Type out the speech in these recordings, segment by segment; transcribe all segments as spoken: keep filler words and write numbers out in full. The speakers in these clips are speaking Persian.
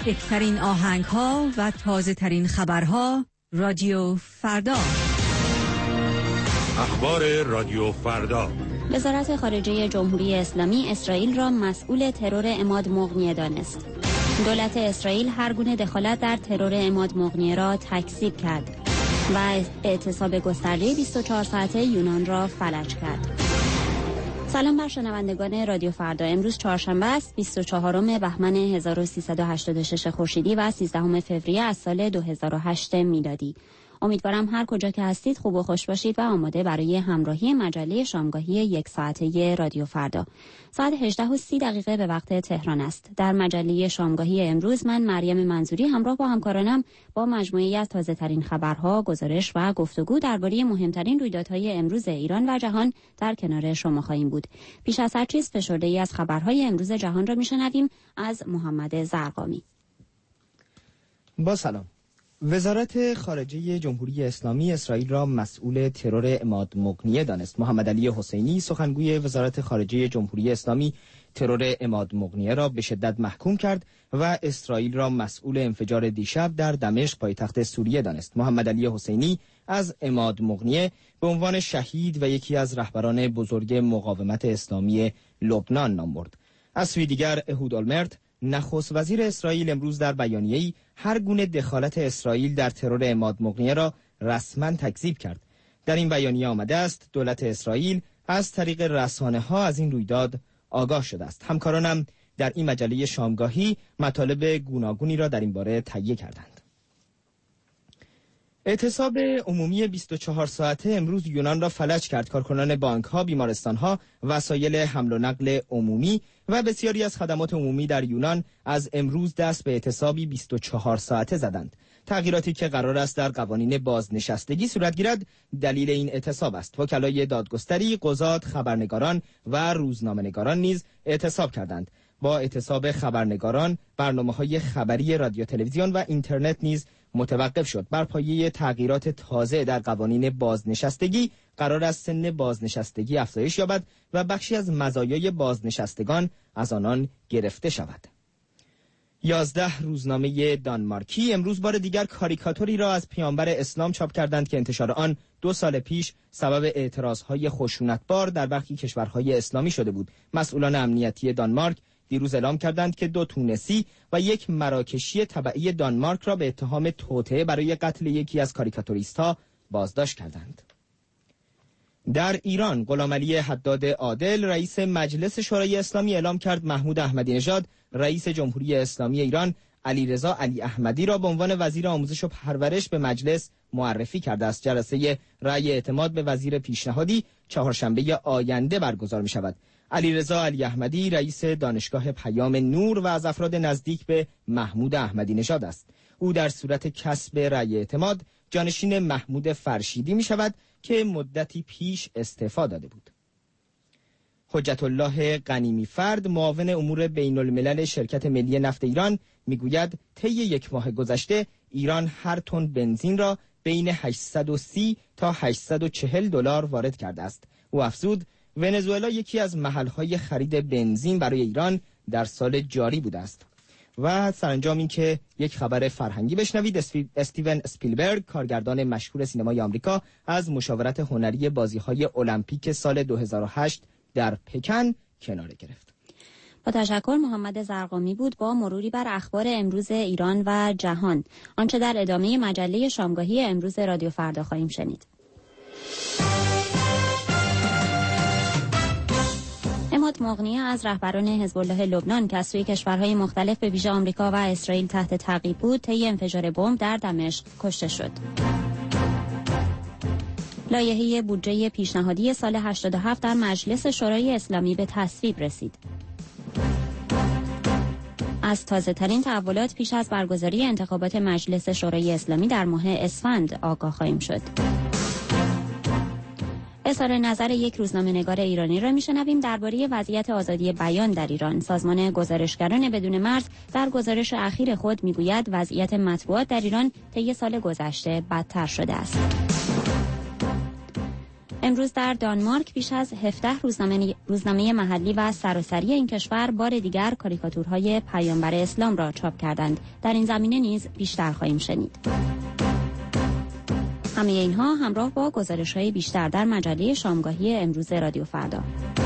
بهترین آهنگ ها و تازه ترین خبرها. رادیو فردا. اخبار رادیو فردا. وزارت خارجه جمهوری اسلامی اسرائیل را مسئول ترور عماد مغنیه دانست. دولت اسرائیل هر گونه دخالت در ترور عماد مغنیه را تکذیب کرد و اعتصاب گسترده بیست و چهار ساعته یونان را فلج کرد. سلام بر شنوندگان رادیو فردا. امروز چهارشنبه است، بیست و چهارم بهمن هزار و سیصد و هشتاد و شش خورشیدی و سیزدهم فوریه از سال دو هزار و هشت میلادی. امیدوارم هر کجا که هستید خوب و خوش باشید و آماده برای همراهی مجله شامگاهی یک ساعته رادیو فردا. ساعت هجده و سی دقیقه به وقت تهران است. در مجله شامگاهی امروز من مریم منظوری همراه با همکارانم با مجموعه‌ای از تازه‌ترین خبرها، گزارش و گفتگو درباره مهمترین رویدادهای امروز ایران و جهان در کنار شما خواهیم بود. پیش از هر چیز فشرده‌ای از خبرهای امروز جهان را میشنویم از محمد زرقامی. با سلام. وزارت خارجه جمهوری اسلامی اسرائیل را مسئول ترور عماد مغنیه دانست. محمد علی حسینی سخنگوی وزارت خارجه جمهوری اسلامی ترور عماد مغنیه را به شدت محکوم کرد و اسرائیل را مسئول انفجار دیشب در دمشق پایتخت سوریه دانست. محمد علی حسینی از عماد مغنیه به عنوان شهید و یکی از رهبران بزرگ مقاومت اسلامی لبنان نام برد. از سوی دیگر اهود اولمرت نخست وزیر اسرائیل امروز در بیانیه‌ای هر گونه دخالت اسرائیل در ترور عماد مغنیه را رسما تکذیب کرد. در این بیانیه آمده است دولت اسرائیل از طریق رسانه‌ها از این رویداد آگاه شده است. همکارانم در این مجله شامگاهی مطالب گوناگونی را در این باره تهیه کردند. اعتصاب عمومی بیست و چهار ساعته امروز یونان را فلج کرد. کارکنان بانک‌ها، بیمارستان‌ها، وسایل حمل و نقل عمومی و بسیاری از خدمات عمومی در یونان از امروز دست به اعتصابی بیست و چهار ساعته زدند. تغییراتی که قرار است در قوانین بازنشستگی صورت گیرد دلیل این اعتصاب است. وکلای دادگستری، قضات، خبرنگاران و روزنامه‌نگاران نیز اعتصاب کردند. با اعتصاب خبرنگاران، برنامه‌های خبری رادیو تلویزیون و اینترنت نیز متوقف شد. بر پایه تغییرات تازه در قوانین بازنشستگی قرار است سن بازنشستگی افزایش یابد و بخشی از مزایای بازنشستگان از آنان گرفته شود. یازده روزنامه دانمارکی امروز بار دیگر کاریکاتوری را از پیامبر اسلام چاپ کردند که انتشار آن دو سال پیش سبب اعتراضهای خشونتبار در برخی کشورهای اسلامی شده بود. مسئولان امنیتی دانمارک دیروز اعلام کردند که دو تونسی و یک مراکشی تبعی دانمارک را به اتهام توطئه برای قتل یکی از کاریکاتوریست‌ها بازداشت کردند. در ایران غلامعلی حداد عادل رئیس مجلس شورای اسلامی اعلام کرد محمود احمدی نژاد رئیس جمهوری اسلامی ایران علیرضا علی احمدی را به عنوان وزیر آموزش و پرورش به مجلس معرفی کرده است. جلسه رأی اعتماد به وزیر پیشنهادی چهارشنبه آینده برگزار می شود. علیرضا علی احمدی رئیس دانشگاه پیام نور و از افراد نزدیک به محمود احمدی نژاد است. او در صورت کسب رأی اعتماد جانشین محمود فرشیدی می شود که مدتی پیش استعفا داده بود. حجت الله غنیمی فرد معاون امور بین الملل شرکت ملی نفت ایران میگوید طی یک ماه گذشته ایران هر تن بنزین را بین هشتصد و سی تا هشتصد و چهل دلار وارد کرده است. او افزود ونزوئلا یکی از محل‌های خرید بنزین برای ایران در سال جاری بوده است. و سرانجام این که یک خبر فرهنگی بشنوید. استیون اسپیلبرگ کارگردان مشهور سینمای آمریکا از مشاورت هنری بازی‌های المپیک سال دو هزار و هشت در پکن کناره گرفت. با تشکر. محمد زرقامی بود با مروری بر اخبار امروز ایران و جهان. آنچه در ادامه مجله شامگاهی امروز رادیو فردا خواهیم شنید. عماد مغنیه از رهبران حزب الله لبنان که از سوی کشورهای مختلف به ویژه آمریکا و اسرائیل تحت تعقیب بود طی انفجار بمب در دمشق کشته شد. لایحه بودجه پیشنهادی سال هشتاد و هفت در مجلس شورای اسلامی به تصویب رسید. از تازه‌ترین تحولات پیش از برگزاری انتخابات مجلس شورای اسلامی در ماه اسفند آگاه خواهیم شد. اظهار نظر یک روزنامه‌نگار ایرانی را میشنویم درباره وضعیت آزادی بیان در ایران. سازمان گزارشگران بدون مرز در گزارش اخیر خود میگوید وضعیت مطبوعات در ایران طی سال گذشته بدتر شده است. امروز در دانمارک بیش از هفده روزنامه, روزنامه محلی و سراسری این کشور بار دیگر کاریکاتورهای پیامبر اسلام را چاپ کردند. در این زمینه نیز بیشتر خواهیم شنید. همه اینها همراه با گزارش‌های بیشتر در مجله شامگاهی امروز رادیو فردا.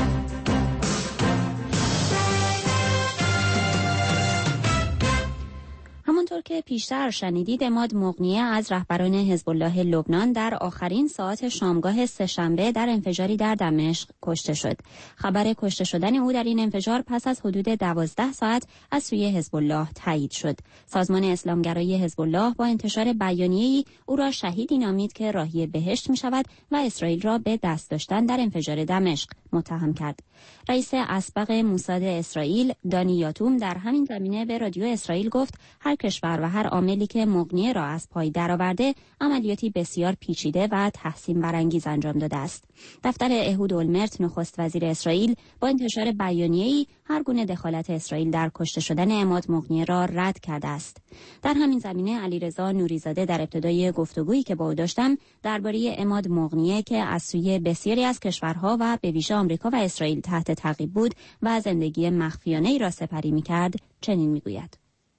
همانطور که پیشتر شنیدید، عماد مغنیه از رهبران حزب الله لبنان در آخرین ساعات شامگاه سه‌شنبه در انفجاری در دمشق کشته شد. خبر کشته شدن او در این انفجار پس از حدود دوازده ساعت از سوی حزب الله تایید شد. سازمان اسلامگرایی حزب الله با انتشار بیانیه‌ای او را شهیدی نامید که راهی بهشت می‌شود و اسرائیل را به دست داشتن در انفجار دمشق متهم کرد. رئیس اسبق موساد اسرائیل دانی یاتوم در همین زمینه به رادیو اسرائیل گفت هر کشور و هر عاملی که مغنیه را از پای درآورده عملیاتی بسیار پیچیده و تحسین برانگیز انجام داده است. دفتر اهود اولمرت نخست وزیر اسرائیل با انتشار بیانیه‌ای هر گونه دخالت اسرائیل در کشته شدن عماد مغنیه را رد کرده است. در همین زمینه علیرضا نوریزاده در ابتدای گفتگویی که با او داشتم درباره عماد مغنیه که از سوی بسیاری از کشورها و به ویژه آمریکا و اسرائیل تحت تعقیب بود و زندگی مخفیانه‌ای را سپری می‌کرد چنین می‌گوید.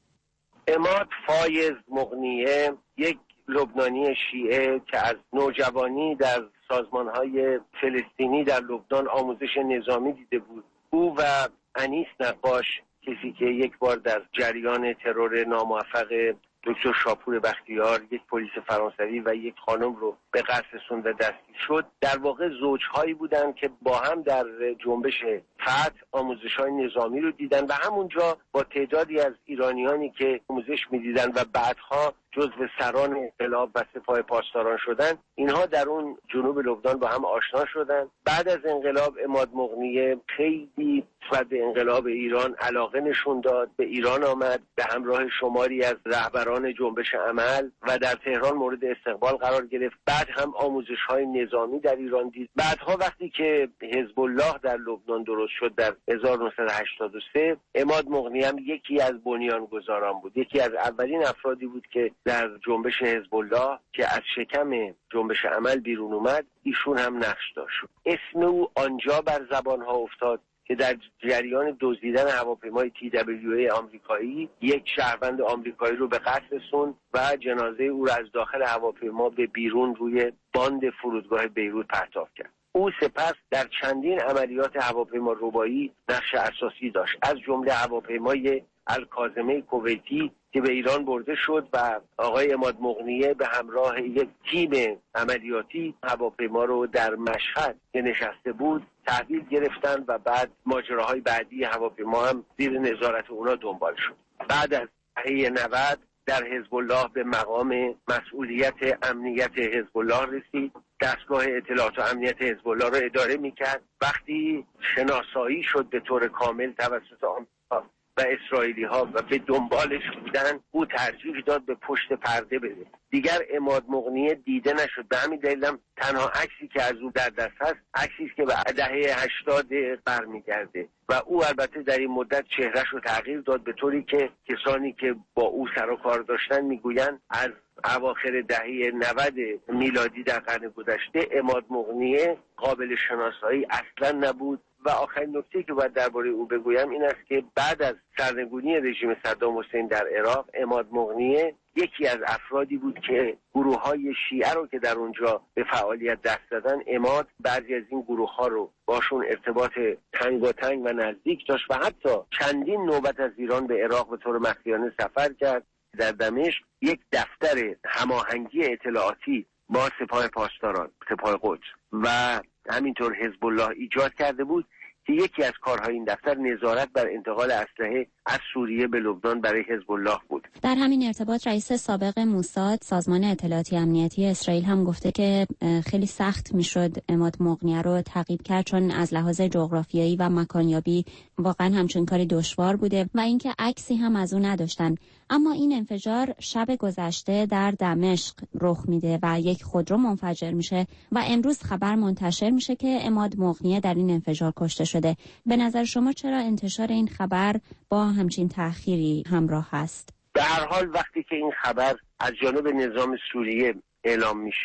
عماد فایز مغنیه یک لبنانی شیعه که از نوجوانی در سازمان‌های فلسطینی در لبنان آموزش نظامی دیده بود. او و انیس نقاش، کسی که یک بار در جریان ترور ناموفق دکتر شاپور بختیار یک پلیس فرانسوی و یک خانم رو به قتل رسوند و دستگیر شد، در واقع زوجهایی بودند که با هم در جنبش فتح آموزش‌های نظامی رو دیدن و همونجا با تعدادی از ایرانیانی که آموزش می‌دیدن و بعدها جزو سران انقلاب و سپاه پاسداران شدن، اینها در اون جنوب لبنان با هم آشنا شدن. بعد از انقلاب عماد مغنیه خیلی نسبت به انقلاب ایران علاقه نشون داد، به ایران آمد، به همراه شماری از رهبران جنبش عمل و در تهران مورد استقبال قرار گرفت. بعد هم آموزش‌های نظامی در ایران دید. بعدها وقتی که حزب الله در لبنان درست شد در هزار و نهصد و هشتاد و سه، عماد مغنیه هم یکی از بنیانگذاران بود. یکی از اولین افرادی بود که در جنبش حزب الله که از شکم جنبش عمل بیرون اومد، ایشون هم نقش داشت. اسم او آنجا بر زبانها افتاد که در جریان دزدیدن هواپیمای تی دبلیو ای آمریکایی یک شهروند آمریکایی رو به قتل رسوند و جنازه او را از داخل هواپیما به بیرون روی باند فرودگاه بیروت پرتاب کرد. او سپس در چندین عملیات هواپیما ربایی نقش اساسی داشت، از جمله هواپیمای الکاظمه کویتی که به ایران برده شد و آقای عماد مغنیه به همراه یک تیم عملیاتی هواپیما رو در مشهد که نشسته بود تحویل گرفتن و بعد ماجراهای بعدی هواپیما هم زیر نظارت اونا دنبال شد. بعد از دهه نود در حزب الله به مقام مسئولیت امنیت حزب الله رسید. دستگاه اطلاعات و امنیت حزب الله را اداره میکرد. وقتی شناسایی شد به طور کامل توسط آمریکا و اسرائیلی ها و به دنبالش بودن، او ترجیح داد به پشت پرده بره. دیگر عماد مغنیه دیده نشد. به همین دلیل هم تنها عکسی که از او در دست هست عکسی است که به دهه هشتاد برمیگرده و او البته در این مدت چهرهش رو تغییر داد، به طوری که کسانی که با او سر و کار داشتن میگویند از اواخر دهه نود میلادی در قرن گذشته عماد مغنیه قابل شناسایی اصلا نبود. و آخرین نکته که باید درباره او بگویم این است که بعد از سرنگونی رژیم صدام حسین در عراق، عماد مغنیه یکی از افرادی بود که گروه‌های شیعه رو که در اونجا به فعالیت دست زدن، عماد بعضی از این گروه‌ها رو باشون ارتباط تنگاتنگ و نزدیک داشت و حتی چندین نوبت از ایران به عراق به طور مخفیانه سفر کرد. در دمشق یک دفتر هماهنگی اطلاعاتی با سپاه پاسداران، سپاه قدس و همینطور حزب الله ایجاد کرده بود که یکی از کارهای این دفتر نظارت بر انتقال اسلحه از سوریه به لبنان برای حزب الله بود. در همین ارتباط رئیس سابق موساد، سازمان اطلاعاتی امنیتی اسرائیل هم گفته که خیلی سخت میشد عماد مغنیه رو تعقیب کرد، چون از لحاظ جغرافیایی و مکانیابی واقعا همچون کاری دشوار بوده و اینکه عکسی هم از اون نداشتن. اما این انفجار شب گذشته در دمشق رخ میده و یک خودرو منفجر میشه و امروز خبر منتشر میشه که عماد مغنیه در این انفجار کشته شده. به نظر شما چرا انتشار این خبر با همچین تأخیری همراه هست؟ به هر حال وقتی که این خبر از جانب نظام سوریه اعلام میشه،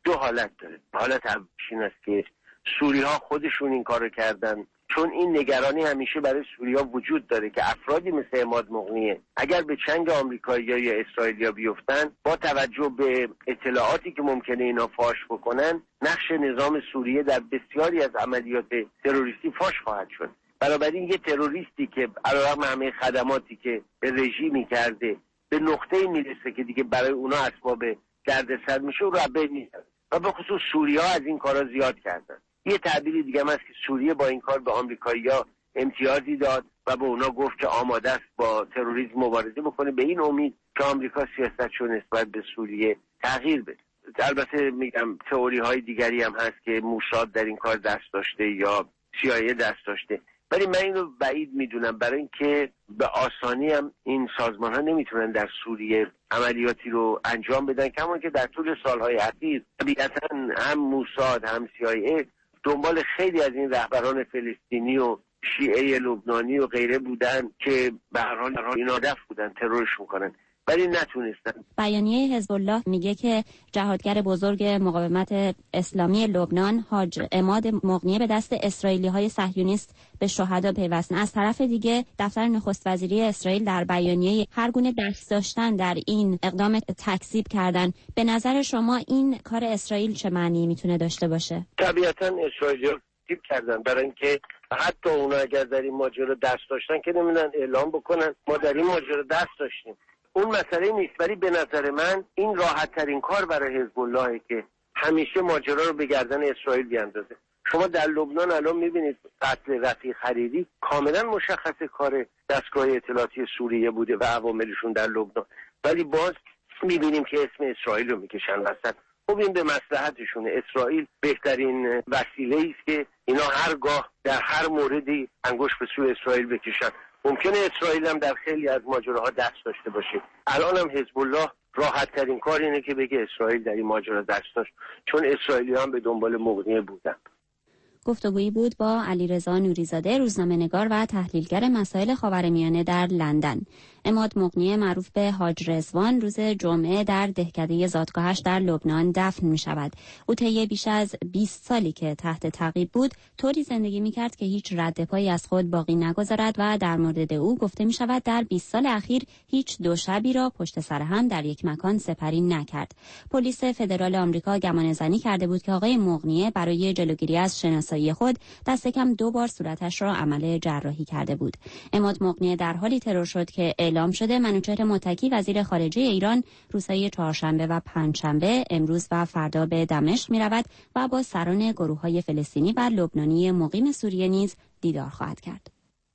دو حالت داره. حالت اولش این است که سوری‌ها خودشون این کارو کردن، چون این نگرانی همیشه برای سوریا وجود داره که افرادی مثل عماد مغنیه اگر به چنگ آمریکایی‌ها یا اسرائیلیا بیفتن، با توجه به اطلاعاتی که ممکنه اینا فاش بکنن، نقش نظام سوریه در بسیاری از عملیات تروریستی فاش خواهد شد. بنابراین یه تروریستی که علیرغم همه خدماتی که به رژیمی کرده به نقطه‌ای میرسه که دیگه برای اونا اسباب دردسر میشه، رو بین میذاره. و به خصوص سوری‌ها از این کارا زیاد کردن. یه تعبیری دیگه هم هست که سوریه با این کار به آمریکایی‌ها امتیازی داد و به اونا گفت که آماده است با تروریسم مبارزه بکنه، به این امید که آمریکا سیاستشو نسبت به سوریه تغییر بده. البته میگم تئوری‌های دیگری هم هست که موساد در این کار دست داشته یا سی آی ای دست داشته، ولی من اینو بعید میدونم، برای اینکه به آسانی هم این سازمان‌ها نمیتونن در سوریه عملیاتی رو انجام بدن، کما که در طول سالهای اخیر طبیعتاً هم موساد هم سی آی ای دنبال خیلی از این رهبران فلسطینی و شیعه لبنانی و غیره بودن که به هر حال اینا هدف بودن ترورشون کنن، ولی نتونستن. بیانیه حزب الله میگه که جهادگر بزرگ مقاومت اسلامی لبنان حاج عماد مغنیه به دست اسرائیلی‌های صهیونیست به شهدا پیوستن. از طرف دیگه دفتر نخست وزیری اسرائیل در بیانیه هر گونه دست داشتن در این اقدام تکذیب کردن. به نظر شما این کار اسرائیل چه معنی میتونه داشته باشه؟ طبیعتاً اسرائیلی‌ها تکذیب کردن، برای اینکه حتی اونا اگر در این ماجرا دست داشتن که نمیدونن اعلام بکنن ما در این ماجرا دست داشتیم. اون مسئله نیست، ولی به نظر من این راحت ترین کار برای حزب اللهه که همیشه ماجرا رو به گردن اسرائیل بیاندازه. شما در لبنان الان میبینید قتل رفیق حریری کاملا مشخص کار دستگاه اطلاعاتی سوریه بوده و عواملشون در لبنان، ولی باز میبینیم که اسم اسرائیل رو میکشن وسط. خب این به مصلحتشونه. اسرائیل بهترین وسیله است که اینا هرگاه در هر موردی انگشت به سوی اسرائیل بکشن. ممکنه اسرائیل هم در خیلی از ماجراها دست داشته باشه. الان هم حزب الله راحت ترین کار اینه که بگه اسرائیل در این ماجرا دست داشت، چون اسرائیلی هم به دنبال مغنیه بودن. گفتگویی بود با علیرضا نوریزاده، روزنامه‌نگار و تحلیلگر مسائل خاورمیانه در لندن. عماد مغنیه معروف به حاج رضوان روز جمعه در دهکده زادگاهش در لبنان دفن می شود. او طی بیش از بیست سالی که تحت تعقیب بود طوری زندگی می کرد که هیچ رد پایی از خود باقی نگذارد و در مورد او گفته می شود در بیست سال اخیر هیچ دو شبی را پشت سر هم در یک مکان سپری نکرد. پلیس فدرال آمریکا گمانه‌زنی کرده بود که آقای مغنیه برای جلوگیری از شناسایی خود دست کم دو بار صورتش را عمل جراحی کرده بود. عماد مغنیه در حالی ترور شد که اعلام شده منوچهر متکی وزیر خارجه ایران روزهای چهارشنبه و پنجشنبه امروز و فردا به دمشق می رود و با سران گروه‌های فلسطینی و لبنانی مقیم سوریه نیز دیدار خواهد کرد.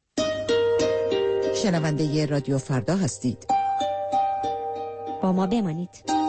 شنونده رادیو فردا هستید. با ما بمانید.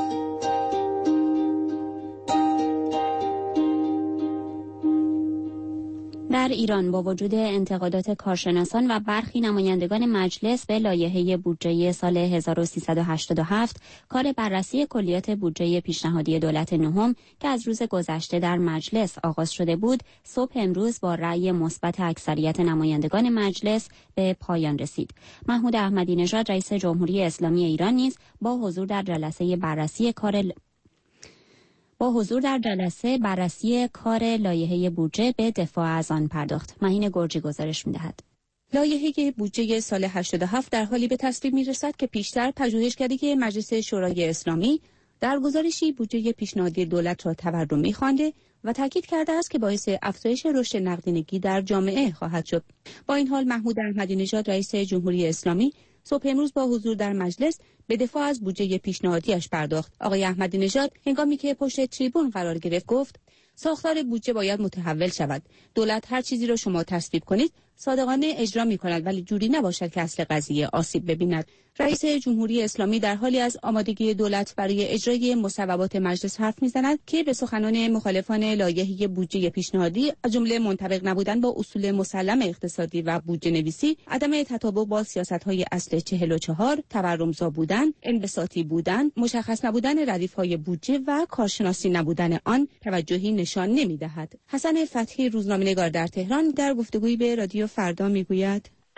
در ایران با وجود انتقادات کارشناسان و برخی نمایندگان مجلس به لایحه بودجه سال هزار و سیصد و هشتاد و هفت، کار بررسی کلیات بودجه پیشنهادی دولت نهم که از روز گذشته در مجلس آغاز شده بود، صبح امروز با رأی مثبت اکثریت نمایندگان مجلس به پایان رسید. محمود احمدی نژاد رئیس جمهوری اسلامی ایران نیز با حضور در جلسه بررسی کار با حضور در جلسه بررسی کار لایحه بودجه به دفاع از آن پرداخت. مهین گرجی گزارش می‌دهد. لایحه بودجه سال هشتاد و هفت در حالی به تصویب می‌رسد که پیشتر پژوهشکده مجلس شورای اسلامی در گزارشی بودجه پیشنهادی دولت را تورمی خوانده و تاکید کرده است که باعث افزایش رشد نقدینگی در جامعه خواهد شد. با این حال محمود احمدی نژاد رئیس جمهوری اسلامی صبح امروز با حضور در مجلس به دفاع از بودجه پیشنهادیش پرداخت. آقای احمدی نژاد هنگامی که پشت تریبون قرار گرفت گفت ساختار بودجه باید متحول شود. دولت هر چیزی را شما تصویب کنید صادقانه اجرا می‌کند، ولی جوری نباشد که اصل قضیه آسیب ببیند. رئیس جمهوری اسلامی در حالی از آمادگی دولت برای اجرای مصوبات مجلس حرف می‌زند که به سخنان مخالفان لایحه بودجه پیشنهادی از جمله منطبق نبودن با اصول مسلم اقتصادی و بودجه نویسی، عدم تطابق با سیاست‌های اصل چهل و چهار، تورمزا بودن، انبساطی بودن، مشخص نبودن ردیف‌های بودجه و کارشناسی نبودن آن توجهی نشان نمی‌دهد. حسن فتحی روزنامه‌نگار در تهران در گفتگویی به رادیو فردا می‌گوید: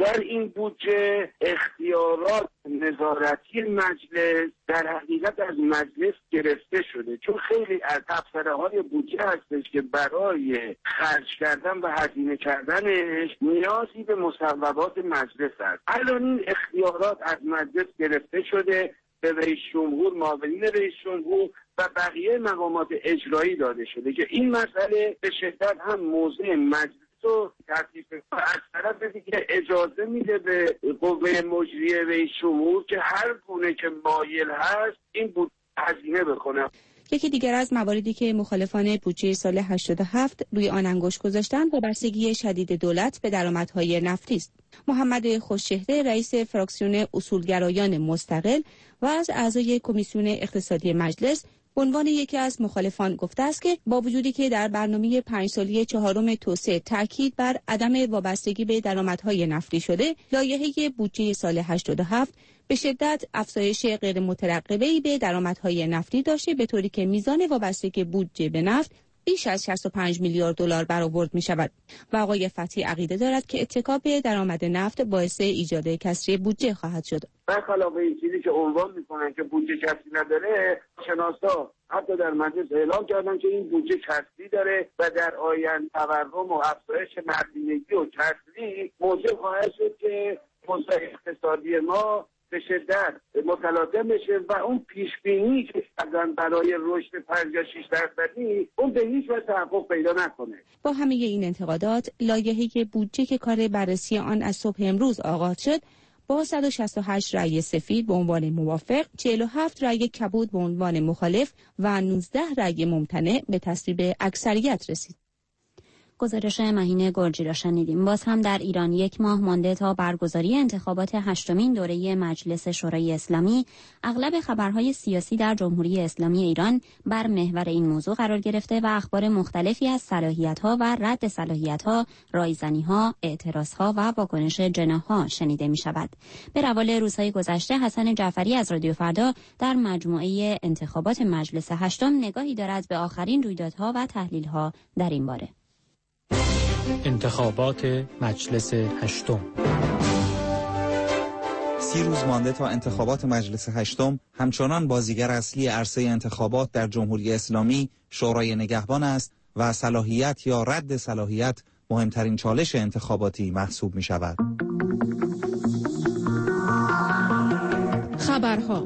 در این بودجه اختیارات نظارتی مجلس در حقیقت از مجلس گرفته شده، چون خیلی از تبصره‌های بودجه هستش که برای خرج کردن و هزینه کردنش نیازی به مصوبات مجلس است. الان این اختیارات از مجلس گرفته شده، به رئیس جمهور، معاونین رئیس جمهور و بقیه مقامات اجرایی داده شده که این مسئله به شدت هم موضع مجلس رو تضعیف کنه. از طرف دیگه اجازه میده به قوه مجریه رئیس جمهور که هر گونه که مایل هست این بود هزینه بکنه. یکی دیگر از مواردی که مخالفان بودجه سال هشتاد و هفت روی آن انگشت گذاشتند وابستگی شدید دولت به درآمدهای نفتی است. محمد خوشچهره رئیس فراکسیون اصولگرایان مستقل و از اعضای کمیسیون اقتصادی مجلس به عنوان یکی از مخالفان گفته است که با وجودی که در برنامه پنج ساله چهارم توسعه تاکید بر عدم وابستگی به درآمدهای نفتی شده، لایحه بودجه سال هشتاد و هفت به شدت افزایش غیر مترقبه‌ای به درآمدهای نفتی داشته، به طوری که میزان وابستگی بودجه به نفت بیش از شصت و پنج میلیارد دلار برآورد می شود و آقای فتحی عقیده دارد که اتکا به درآمد نفت باعث ایجاد کسری بودجه خواهد شد. برخلاف این چیزی که عنوان میکنن که بودجه کسری نداره، شناسا حتی در مجلس اعلام کردن که این بودجه کسری داره و در آینده تورم و افزایش نقدینگی و کسری موجب خواهد شد که اوضاع اقتصادی ما به شدت متلاطم بشه و اون پیش بینی که کردن برای رشد پنجاه و شش درصدی اون به هیچ وجه تحقق پیدا نکنه. با همه این انتقادات، لایحه بودجه که کار بررسی آن از صبح امروز آغاز شد، با صد و شصت و هشت رأی سفید به عنوان موافق، چهل و هفت رأی کبود به عنوان مخالف و نوزده رأی ممتنع به تصویب اکثریت رسید. گزارش مهین گرجی را شنیدیم. باز هم در ایران یک ماه مانده تا برگزاری انتخابات هشتمین دوره مجلس شورای اسلامی، اغلب خبرهای سیاسی در جمهوری اسلامی ایران بر محور این موضوع قرار گرفته و اخبار مختلفی از صلاحیت‌ها و رد صلاحیت‌ها، رایزنی‌ها، اعتراض‌ها و واکنش جناح‌ها شنیده می‌شود. به روال روزهای گذشته، حسن جعفری از رادیو فردا در مجموعه انتخابات مجلس هشتم نگاهی دارد به آخرین رویدادها و تحلیل‌ها در این باره. انتخابات مجلس هشتم. سی روز مانده تا انتخابات مجلس هشتم، همچنان بازیگر اصلی عرصه انتخابات در جمهوری اسلامی شورای نگهبان است و صلاحیت یا رد صلاحیت مهمترین چالش انتخاباتی محسوب می شود. خبرها.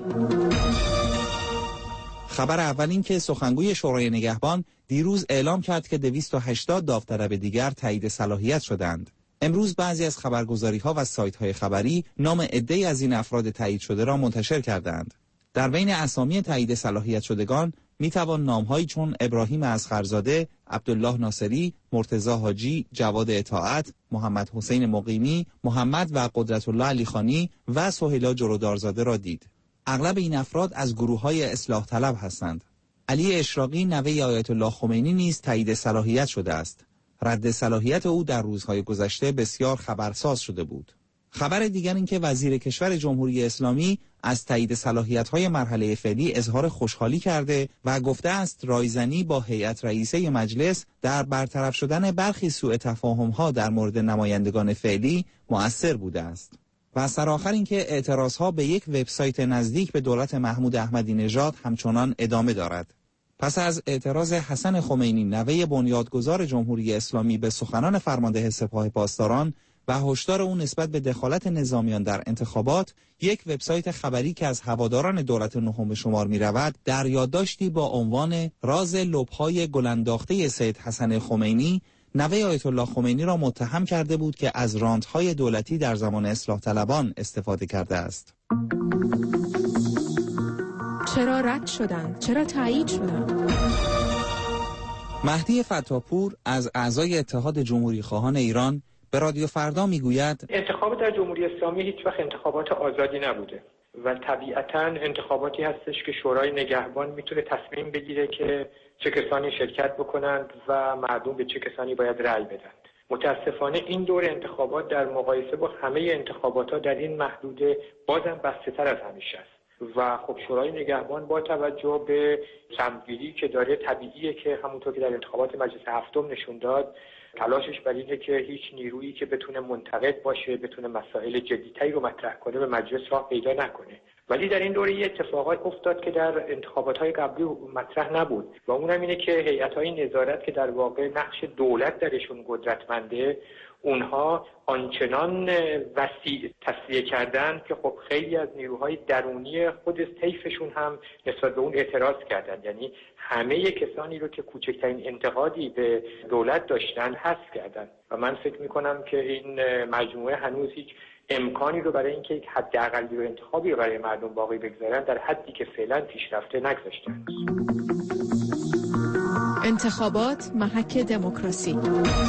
خبر اول این که سخنگوی شورای نگهبان دیروز اعلام کرد که دویست و هشتاد داوطلب دیگر تایید صلاحیت شدند. امروز بعضی از خبرگزاری‌ها و سایت‌های خبری نام عده‌ای از این افراد تایید شده را منتشر کردند. در بین اسامی تایید صلاحیت شدگان می‌توان نام‌هایی چون ابراهیم اصغرزاده، عبدالله ناصری، مرتضی حاجی، جواد اطاعت، محمد حسین مقیمی، محمد و قدرت الله علیخانی و سهیلا جلودارزاده را دید. اغلب این افراد از گروه‌های اصلاح طلب هستند. علی اشراقی نوه آیت الله خمینی نیز تایید صلاحیت شده است. رد صلاحیت او در روزهای گذشته بسیار خبرساز شده بود. خبر دیگر این که وزیر کشور جمهوری اسلامی از تایید صلاحیت‌های مرحله فعلی اظهار خوشحالی کرده و گفته است رایزنی با هیئت رئیسه مجلس در برطرف شدن برخی سوء تفاهم‌ها در مورد نمایندگان فعلی مؤثر بوده است. و سرآخر اینکه اعتراضها به یک وبسایت نزدیک به دولت محمود احمدی نژاد همچنان ادامه دارد. پس از اعتراض حسن خمینی نوه بنیادگذار جمهوری اسلامی به سخنان فرمانده سپاه پاسداران و هشدار او نسبت به دخالت نظامیان در انتخابات، یک وبسایت خبری که از هواداران دولت نهم به شمار می رود در یادداشتی با عنوان راز لب‌های گلانداخته سید حسن خمینی نوه آیت الله خمینی را متهم کرده بود که از رانت‌های دولتی در زمان اصلاح طلبان استفاده کرده است. چرا رد شدند؟ چرا تایید شدند؟ مهدی فتاپور از اعضای اتحاد جمهوری خواهان ایران به رادیو فردا میگوید انتخابات در جمهوری اسلامی هیچ وقت انتخابات آزادی نبوده و طبیعتاً انتخاباتی هستش که شورای نگهبان میتونه تصمیم بگیره که چه کسانی شرکت بکنند و مردم به چه کسانی باید رأی بدن. متاسفانه این دور انتخابات در مقایسه با همه انتخابات‌ها در این محدوده بازم بسته‌تر از همیشه است و خب شورای نگهبان با توجه به کمگیری که داره طبیعیه که همونطور که در انتخابات مجلس هفتم نشون داد تلاشش بر اینه که هیچ نیرویی که بتونه منتقد باشه، بتونه مسائل جدی‌تری رو مطرح کنه به مجلس راه پیدا نکنه. ولی در این دوره یه اتفاقات افتاد که در انتخابات‌های قبلی مطرح نبود و اونم اینه که هیئت‌های نظارت که در واقع نقش دولت درشون قدرتمنده، اونها آنچنان وسیع تصفیه کردن که خب خیلی از نیروهای درونی خود طیفشون هم نسبت به اون اعتراض کردن. یعنی همه کسانی رو که کوچکترین انتقادی به دولت داشتن حذف کردن و من فکر می‌کنم که این مجموعه هنوز هیچ امکانی رو برای اینکه یک حداقلی رو انتخابی رو برای مردم باقی بگذارن در حدی که فعلا پیشرفته نگذاشتن. انتخابات محک دموکراسی.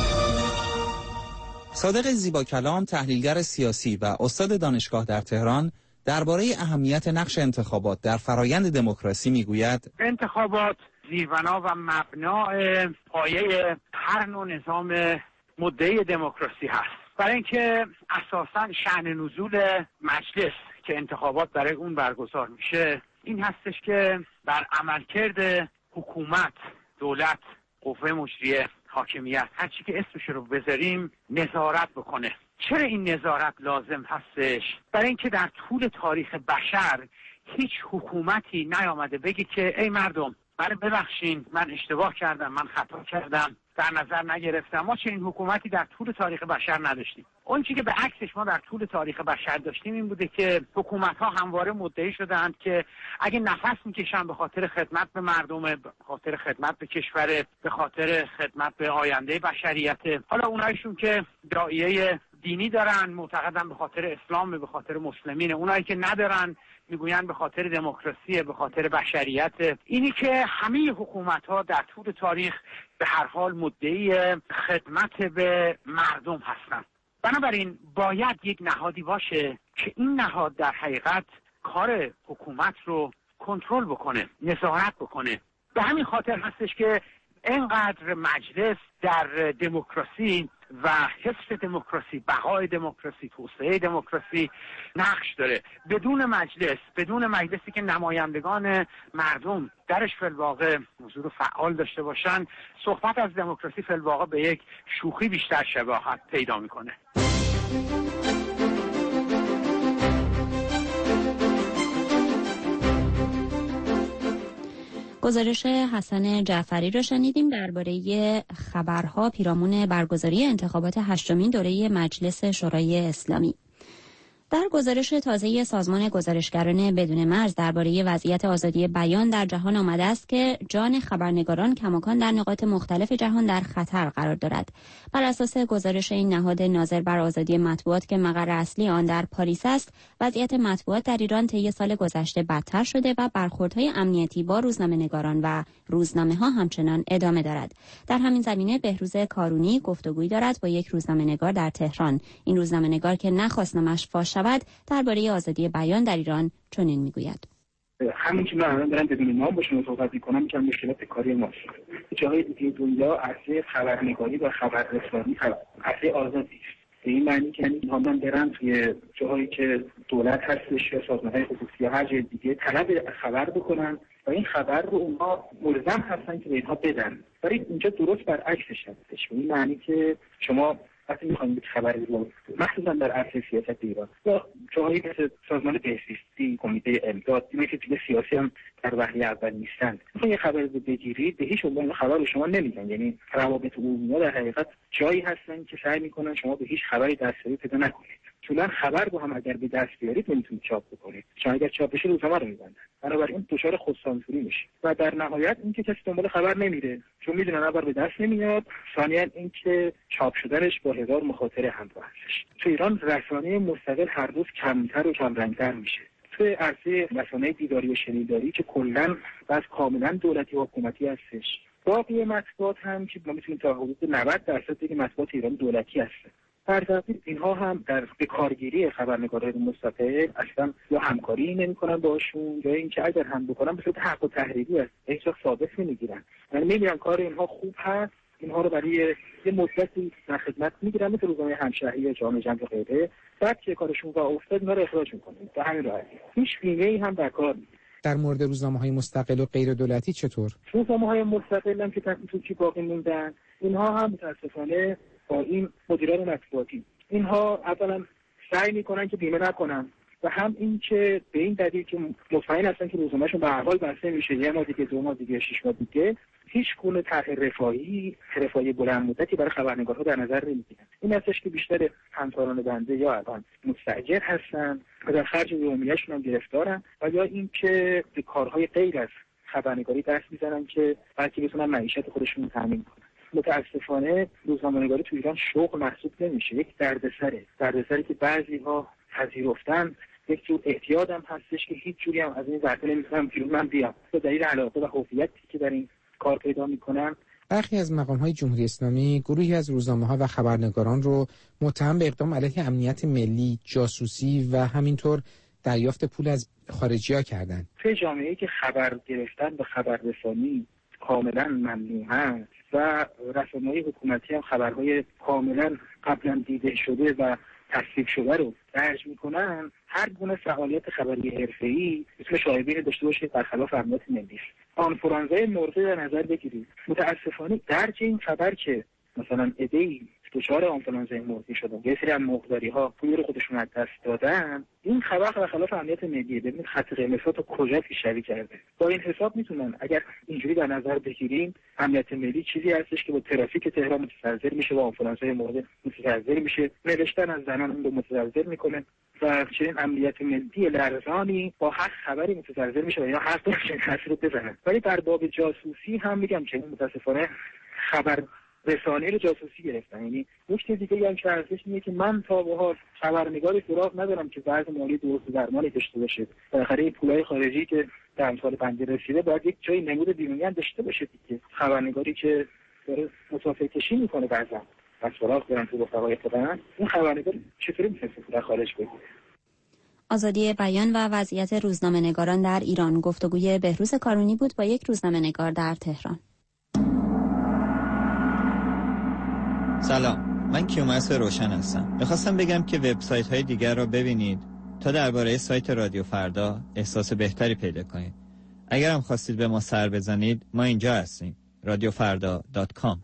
صادق زیبا کلام، تحلیلگر سیاسی و استاد دانشگاه در تهران، درباره اهمیت نقش انتخابات در فرایند دموکراسی میگوید: انتخابات زیربنا و مبنای پایه هر نوع نظام مدعی دموکراسی هست. برای اینکه اساساً شأن نزول مجلس که انتخابات برای اون برگزار میشه این هستش که بر عملکرد حکومت، دولت، قوه مجریه، حاکمیت، هر چی که اسمش رو بذاریم نظارت بکنه. چرا این نظارت لازم هستش؟ برای اینکه در طول تاریخ بشر هیچ حکومتی نیامده بگه که ای مردم من ببخشین، من اشتباه کردم، من خطا کردم، در نظر نگرفتم. ما چنین حکومتی در طول تاریخ بشر نداشتیم. اون چیزی که به عکسش ما در طول تاریخ بشر داشتیم این بوده که حکومت‌ها همواره مدعی شدند که اگه نفس میکشن به خاطر خدمت به مردم، به خاطر خدمت به کشور، به خاطر خدمت به آینده بشریت، حالا اونایشون که داعیه دینی دارن معتقدن به خاطر اسلام، به خاطر مسلمین، اونایی که ندارن میگوین به خاطر دموکراسی، به خاطر بشریت. اینی که همه حکومت‌ها در طول تاریخ به هر حال مدعی خدمت به مردم هستند. بنابراین باید یک نهادی باشه که این نهاد در حقیقت کار حکومت رو کنترل بکنه، نظارت بکنه. به همین خاطر هستش که اینقدر مجلس در دموکراسی و حفظ دموکراسی، بقای دموکراسی، توسعه دموکراسی نقش داره. بدون مجلس، بدون مجلسی که نمایندگان مردم درش فی الواقع حضور فعال داشته باشن، صحبت از دموکراسی فی الواقع به یک شوخی بیشتر شباهت پیدا میکنه. گزارش حسن جعفری را شنیدیم درباره خبرها پیرامون برگزاری انتخابات هشتمین دوره مجلس شورای اسلامی. در گزارش تازه سازمان گزارشگران بدون مرز درباره وضعیت آزادی بیان در جهان آمده است که جان خبرنگاران کماکان در نقاط مختلف جهان در خطر قرار دارد. بر اساس گزارش این نهاد ناظر بر آزادی مطبوعات که مقر اصلی آن در پاریس است، وضعیت مطبوعات در ایران طی سال گذشته بدتر شده و برخوردهای امنیتی با روزنامه‌نگاران و روزنامه‌ها همچنان ادامه دارد. در همین زمینه بهروز کارونی گفتگویی دارد با یک روزنامه‌نگار در تهران. این روزنامه‌نگار که نخواست نامش فاش شود درباره آزادی بیان در ایران چنین میگوید: همین که من الان دارم بدون نام با شما صحبت می‌کنم که مشکلات کاری ماست. جاهای دیگه دنیا عرصه خبرنگاری و خبررسانی عرصه آزادی است. به این معنی که اینها من برن توی جاهایی که دولت هستش یا سازمان‌های خصوصی یا هر جای دیگه طلب خبر بکنن و این خبر رو اونها ملزم هستن که به اینها بدن. ولی اینجا درست برعکسش هستش. به این معنی که شما وقتی میخوایم خبری رو مخصوصا در عرصه سیاست ایران یا جاهایی مثل سازمان بهزیستی، کمیته امداد، اینا که توی سیاسی هم در وهله اول نیستن، میخواین یه خبری رو بگیرید به هیچ عنوان خبر رو شما نمیدن. یعنی روابط عمومی در حقیقت جایی هستن که سعی میکنن شما به هیچ خبری دسترسی پیدا نکنید. چون خبر رو هم اگر به دست بیارید نمیتونید چاپ بکنید. چون اگر چاپ بشه روزنامه رو میبندن. بنابراین دچار خودسانسوری میشه و در نهایت اینکه کسی دنبال خبر نمیره چون میدونن خبر به دست نمیاد. ثانیاً اینکه چاپ شدنش با هزار مخاطره همراه هستش. تو ایران رسانه مستقل هر روز کمتر و کم رنگتر میشه. تو عرصه رسانه دیداری و شنیداری که کلاً بس کاملاً دولتی و حکومتی هستش. باقی مطبوعات هم که ما میتونیم تا حدود نود درصد دیگه مطبوعات ایران دولتی هستن. در ضمن اینها هم در به کارگیری خبرنگاران مستقل اصلا یا همکاری نمی‌کنن باشون یا اینکه اگر هم بکنن به صورت حق و تحریری است هیچ وقت ثابت نمیگیرن. یعنی می‌بینن کار اینها خوب هست، اینها رو برای یه مدتی در خدمت میگیرن مثل روزنامه همشهری یا جامعه جمع و غیره، بعد که کارشون راه افتاد اینا رو اخراج می‌کنن. به همین راحتی. هیچ بیمه‌ای هم در کار نیست. در مورد روزنامه‌های مستقل و غیر دولتی چطور؟ روزنامه‌های مستقل هم که توی باقی موندن اینها هم متاسفانه با این مدیران مطبوعاتی اینها اولا سعی میکنن که بیمه نکنن و هم این که به این دلیل که مطمئن هستن که روزنامه‌شون به هر حال بسته میشه، یه ماه دیگه، دو ماه دیگه، شش ماه دیگه، هیچ گونه طرح رفاهی رفاهی بلند مدتی برای خبرنگارها در نظر نمیگیرن. این هستش که بیشتر همکاران بنده یا الان مستاجر هستن و در خرج یومیه‌شون هم گرفتارن و یا این که به کارهای غیر از خبرنگاری دست میزنن که بلکه بتونن معیشت خودشون رو تامین کنن. متاسفانه روزنامه‌نگاری تو ایران شغل محسوب نمیشه، یک دردسره دردسری که بعضی‌ها پذیرفتن، یک جور اعتیاد هم هستش که هیچ جوری هم از این ورطه نمیتونم بیرون من بیام به دلیل علاقه و هویتی که در این کار پیدا میکنن. برخی از مقام‌های جمهوری اسلامی گروهی از روزنامه‌ها و خبرنگاران رو متهم به اقدام علیه امنیت ملی، جاسوسی و همینطور دریافت پول از خارجی‌ها کردند. توی جامعه‌ای که خبر گرفتن به خبررسانی کاملا ممنوع هست و رسانه‌های حکومتی هم خبرهای کاملا قبلا دیده شده و تصدیق شده رو درج میکنن، هر گونه فعالیت خبری حرفه‌ای مثل شایبه داشته باشه برخلاف امنیت ملی. آنفولانزای مرغی در نظر بگیرید. متاسفانه درج این خبر که مثلا عده‌ای دچار آنفولانزای مرغی شدن، یه سری از مرغداری‌ها پول رو خودشون از دست دادن، این خبر برخلاف امنیت ملی. ببینید خط قرمزها تا کجا پیشروی کرده. با این حساب میتونن اگر اینجوری در نظر بگیریم امنیت ملی چیزی هستش که با ترافیک تهران متزلزل میشه و آنفولانزای مرغ متزلزل میشه، نوشتن از زنان اون رو متزلزل میکنه و چنین امنیت ملی لرزانی با هر خبری متزلزل میشه و اینا هر دو چنین تاثیر رو بزنن. ولی در باب جاسوسی هم میگم چنین متاسفانه خبر رسانه رو جاسوسی گرفتن. یعنی نکته دیگه هم که ارزش اینه که من تا به حال خبرنگاری سراغ ندارم که وضع مالی درست و درمانی داشته باشه. بالاخره این پولای خارجی که در امسال بنده رسیده باید یک جای نمود بیرونی هم داشته باشه دیگه. خبرنگاری که داره مسافر کشی میکنه بعضا و سراغ دارن تو رفقای خودن، این خبرنگار چطوری میتونه در خارج بگیره؟ آزادی بیان و وضعیت روزنامه‌نگاران در ایران، گفتگوی بهروز کارونی بود با یک روزنامه‌نگار در تهران. سلام، من کیومرث روشن هستم. میخواستم بگم که وبسایت های دیگر را ببینید تا درباره سایت رادیو فردا احساس بهتری پیدا کنید. اگر هم خواستید به ما سر بزنید، ما اینجا هستیم. رادیو فردا دات کام.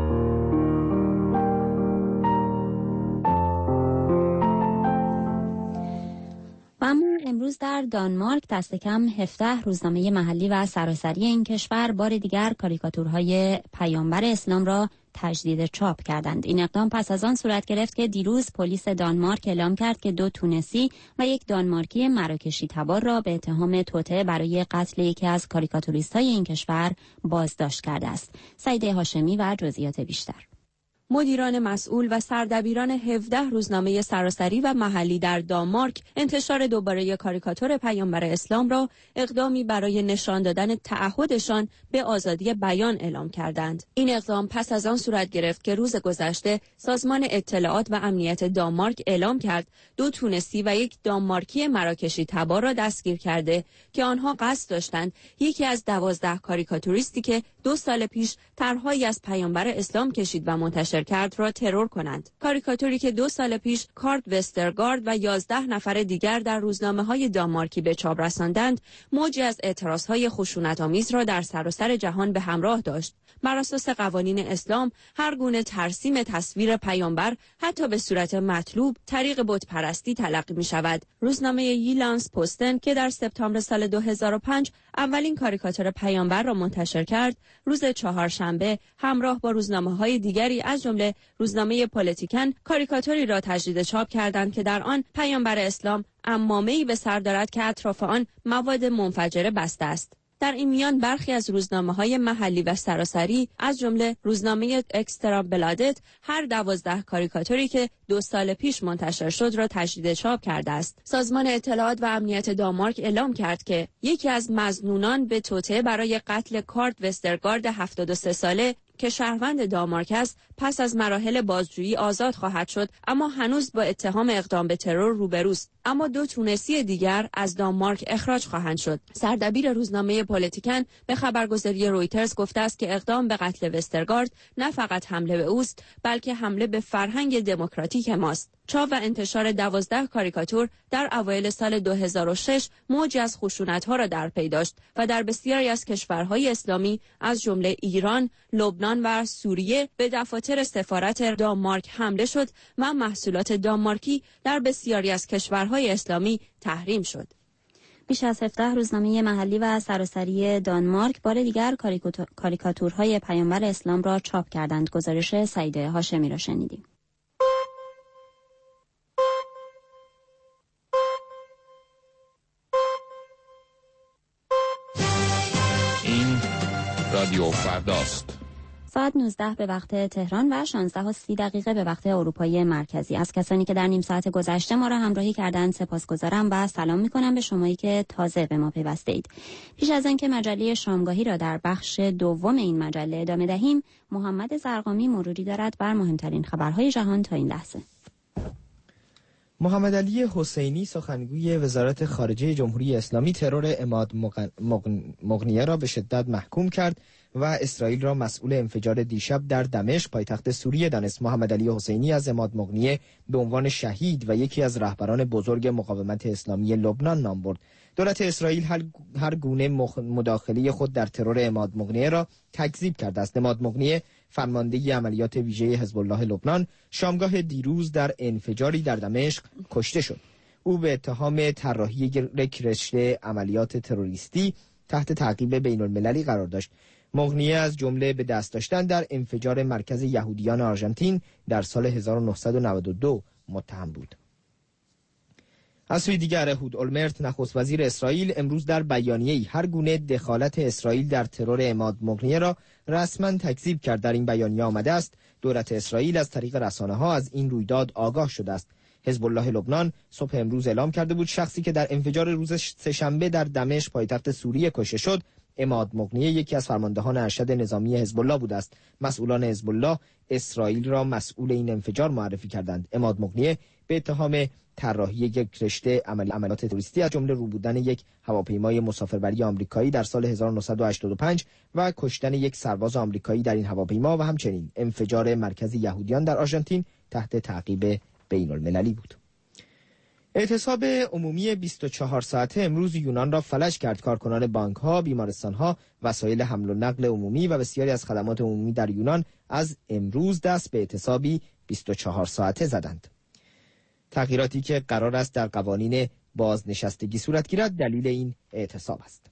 و اما امروز در دانمارک دست کم هفده روزنامه محلی و سراسری این کشور بار دیگر کاریکاتورهای پیامبر اسلام را تجدید چاپ کردند. این اقدام پس از آن صورت گرفت که دیروز پلیس دانمارک اعلام کرد که دو تونسی و یک دانمارکی مراکشی تبار را به اتهام توطئه برای قتل یکی از کاریکاتوریست‌های این کشور بازداشت کرده است. سعید هاشمی و جزئیات بیشتر. مدیران مسئول و سردبیران هفده روزنامه سراسری و محلی در دانمارک انتشار دوباره کاریکاتور پیامبر اسلام را اقدامی برای نشان دادن تعهدشان به آزادی بیان اعلام کردند. این اقدام پس از آن صورت گرفت که روز گذشته سازمان اطلاعات و امنیت دانمارک اعلام کرد دو تونسی و یک دانمارکی مراکشی تبار را دستگیر کرده که آنها قصد داشتند یکی از دوازده کاریکاتوریستی که دو سال پیش طرحهایی از پیامبر اسلام کشید و منتشر کرد را ترور کنند. کاریکاتوری که دو سال پیش کارت وسترگارد و یازده نفر دیگر در روزنامه‌های دانمارکی به چاپ رساندند، موجی از اعتراضهای خشونت‌آمیز را در سراسر جهان به همراه داشت. بر اساس قوانین اسلام، هر گونه ترسیم تصویر پیامبر حتی به صورت مطلوب طریق بت‌پرستی تلقی می‌شود. روزنامه ییلانس پوستن که در سپتامبر سال دو هزار و پنج اولین کاریکاتور پیامبر را منتشر کرد، روز چهارشنبه همراه با روزنامه‌های دیگری از جمله روزنامه پلیتیکن کاریکاتوری را تجدید چاپ کردند که در آن پیامبر اسلام عمامه‌ای به سر دارد که اطراف آن مواد منفجره بسته است. در این میان برخی از روزنامه‌های محلی و سراسری از جمله روزنامه اکسترا بلادت هر دوازده کاریکاتوری که دو سال پیش منتشر شد را تجدید چاپ کرده است. سازمان اطلاعات و امنیت دانمارک اعلام کرد که یکی از مظنونان به توطئه برای قتل کارت وسترگارد هفتاد و سه ساله که شهروند دانمارک است پس از مراحل بازجویی آزاد خواهد شد، اما هنوز با اتهام اقدام به ترور روبروست. اما دو تونسی دیگر از دانمارک اخراج خواهند شد. سردبیر روزنامه پلیتیکن به خبرگزاری رویترز گفته است که اقدام به قتل وسترگارد نه فقط حمله به اوست، بلکه حمله به فرهنگ دموکراتیک ماست. چاپ و انتشار دوازده کاریکاتور در اوایل سال دو هزار و شش موجی از خشونت‌ها را در پی داشت و در بسیاری از کشورهای اسلامی از جمله ایران، لبنان و سوریه به دفاتر سفارت دانمارک حمله شد و محصولات دانمارکی در بسیاری از کشورهای اسلامی تحریم شد. بیش از هفده روزنامه محلی و سراسری دانمارک بار دیگر کاریکاتورهای پیامبر اسلام را چاپ کردند. گزارش سعید هاشمی را شنیدیم. این رادیو فرداست. ساعت نوزده به وقت تهران و شانزده و سی دقیقه به وقت اروپای مرکزی. از کسانی که در نیم ساعت گذشته ما را همراهی کردند سپاسگزارم و سلام می‌کنم به شمایی که تازه به ما پیوسته اید. پیش از آنکه مجله شامگاهی را در بخش دوم این مجله ادامه دهیم، محمد زرقامی مروری دارد بر مهمترین خبرهای جهان تا این لحظه. محمد علی حسینی سخنگوی وزارت خارجه جمهوری اسلامی ترور عماد مغنیه را به شدت محکوم کرد و اسرائیل را مسئول انفجار دیشب در دمشق پایتخت سوریه دانست. محمد علی حسینی از عماد مغنیه به عنوان شهید و یکی از رهبران بزرگ مقاومت اسلامی لبنان نام برد. دولت اسرائیل هر گونه مداخله خود در ترور عماد مغنیه را تکذیب کرده است. عماد مغنیه فرمانده عملیات ویژه حزب الله لبنان شامگاه دیروز در انفجاری در دمشق کشته شد. او به اتهام طراحی یک رشته عملیات تروریستی تحت تعقیب بین المللی قرار داشت. مغنیه از جمله به دست داشتن در انفجار مرکز یهودیان آرژانتین در سال هزار و نهصد و نود و دو متهم بود. از سوی دیگر اهود اولمرت نخست وزیر اسرائیل امروز در بیانیه‌ای هر گونه دخالت اسرائیل در ترور عماد مغنیه را رسما تکذیب کرد. در این بیانیه آمده است دولت اسرائیل از طریق رسانه‌ها از این رویداد آگاه شده است. حزب الله لبنان صبح امروز اعلام کرده بود شخصی که در انفجار روز سه‌شنبه در دمشق پایتخت سوریه کشته شد عماد مغنیه یکی از فرماندهان ارشد نظامی حزب الله بوده است. مسئولان حزب الله اسرائیل را مسئول این انفجار معرفی کردند. عماد مغنیه به اتهام طراحی یک رشته عملیات تروریستی از جمله رو بودن یک هواپیمای مسافربری آمریکایی در سال هزار و نهصد و هشتاد و پنج و کشتن یک سرباز آمریکایی در این هواپیما و همچنین انفجار مرکز یهودیان در آرژانتین تحت تعقیب بین المللی بود. اعتصاب عمومی بیست و چهار ساعته امروز یونان را فلج کرد. کارکنان بانک‌ها، بیمارستان‌ها، وسایل حمل و نقل عمومی و بسیاری از خدمات عمومی در یونان از امروز دست به اعتصابی بیست و چهار ساعته زدند. تغییراتی که قرار است در قوانین بازنشستگی صورت گیرد دلیل این اعتصاب است.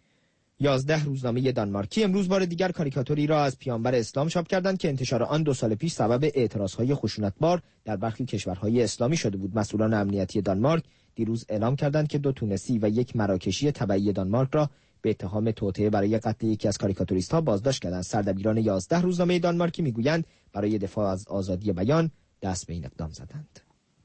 یازده روزنامه دانمارکی امروز بار دیگر کاریکاتوری را از پیامبر اسلام چاپ کردند که انتشار آن دو سال پیش سبب اعتراضهای خشونتبار در برخی کشورهای اسلامی شده بود. مسئولان امنیتی دانمارک دیروز اعلام کردند که دو تونسی و یک مراکشی تبعی دانمارک را به اتهام توطئه برای قتل یکی از کاریکاتوریست‌ها بازداشت کردند. سردبیران یازده روزنامه دانمارکی میگویند برای دفاع از آزادی بیان دست به این اقدام زدند.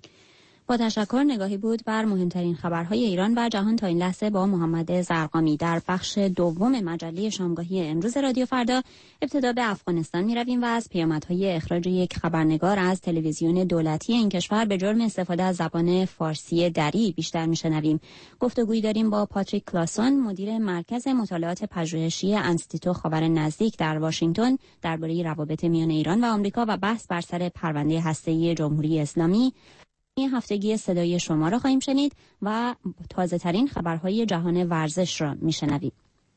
با تشکر نگاهی بود بر مهمترین خبرهای ایران و جهان تا این لحظه با محمد زرقامی. در بخش دوم مجله شامگاهی امروز رادیو فردا ابتدا به افغانستان می رویم و از پیامدهای اخراج یک خبرنگار از تلویزیون دولتی این کشور به جرم استفاده از زبان فارسی دری بیشتر می شنویم. گفتگویی داریم با پاتریک کلاسون مدیر مرکز مطالعات پژوهشی انستیتو خاور نزدیک در واشنگتن درباره روابط میان ایران و آمریکا و بحث بر سر پرونده هسته‌ای جمهوری اسلامی. این هفتگی صدای شما را خواهیم شنید و تازه ترین خبرهای جهان ورزش را می شنویم.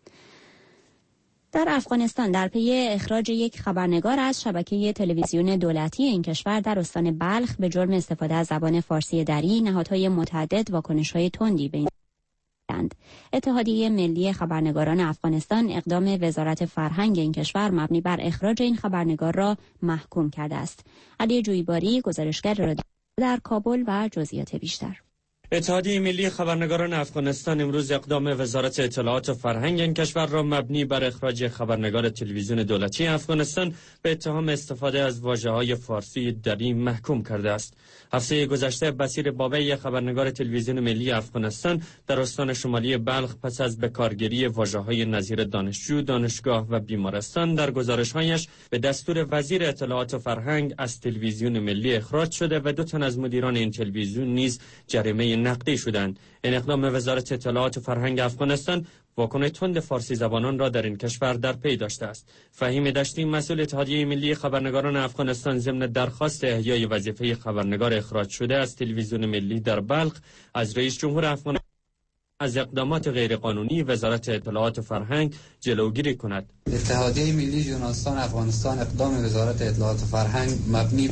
در افغانستان در پی اخراج یک خبرنگار از شبکه تلویزیون دولتی این کشور در استان بلخ به جرم استفاده از زبان فارسی دری نهادهای متعدد واکنش‌های تندی به این دادند. اتحادیه ملی خبرنگاران افغانستان اقدام وزارت فرهنگ این کشور مبنی بر اخراج این خبرنگار را محکوم کرده است. علی جویباری گزارشگر را در کابل و جزئیات بیشتر. اتحادیه ملی خبرنگاران افغانستان امروز اقدام وزارت اطلاعات و فرهنگ این کشور را مبنی بر اخراج خبرنگار تلویزیون دولتی افغانستان به اتهام استفاده از واژه‌های فارسی دری محکوم کرده است. هفته گذشته بصیر بابی خبرنگار تلویزیون ملی افغانستان در استان شمالی بلخ پس از بکارگیری واژه‌های نظیر دانشجو، دانشگاه و بیمارستان در گزارش‌هایش به دستور وزیر اطلاعات و فرهنگ از تلویزیون ملی اخراج شده و دو تن از مدیران این تلویزیون نیز جریمه نقدی شدند. این اقدام وزارت اطلاعات و فرهنگ افغانستان واکنش تند فارسی زبانان را در این کشور در پی داشته است. فهیم دشتی مسئول اتحادیه ملی خبرنگاران افغانستان ضمن درخواست احیای وظیفه خبرنگار اخراج شده از تلویزیون ملی در بلخ از رئیس جمهور افغانستان از اقدامات غیرقانونی وزارت اطلاعات و فرهنگ جلوگیری کند. اتحادیه ملی ژورنالیستان افغانستان اقدام وزارت اطلاعات و فرهنگ مبنی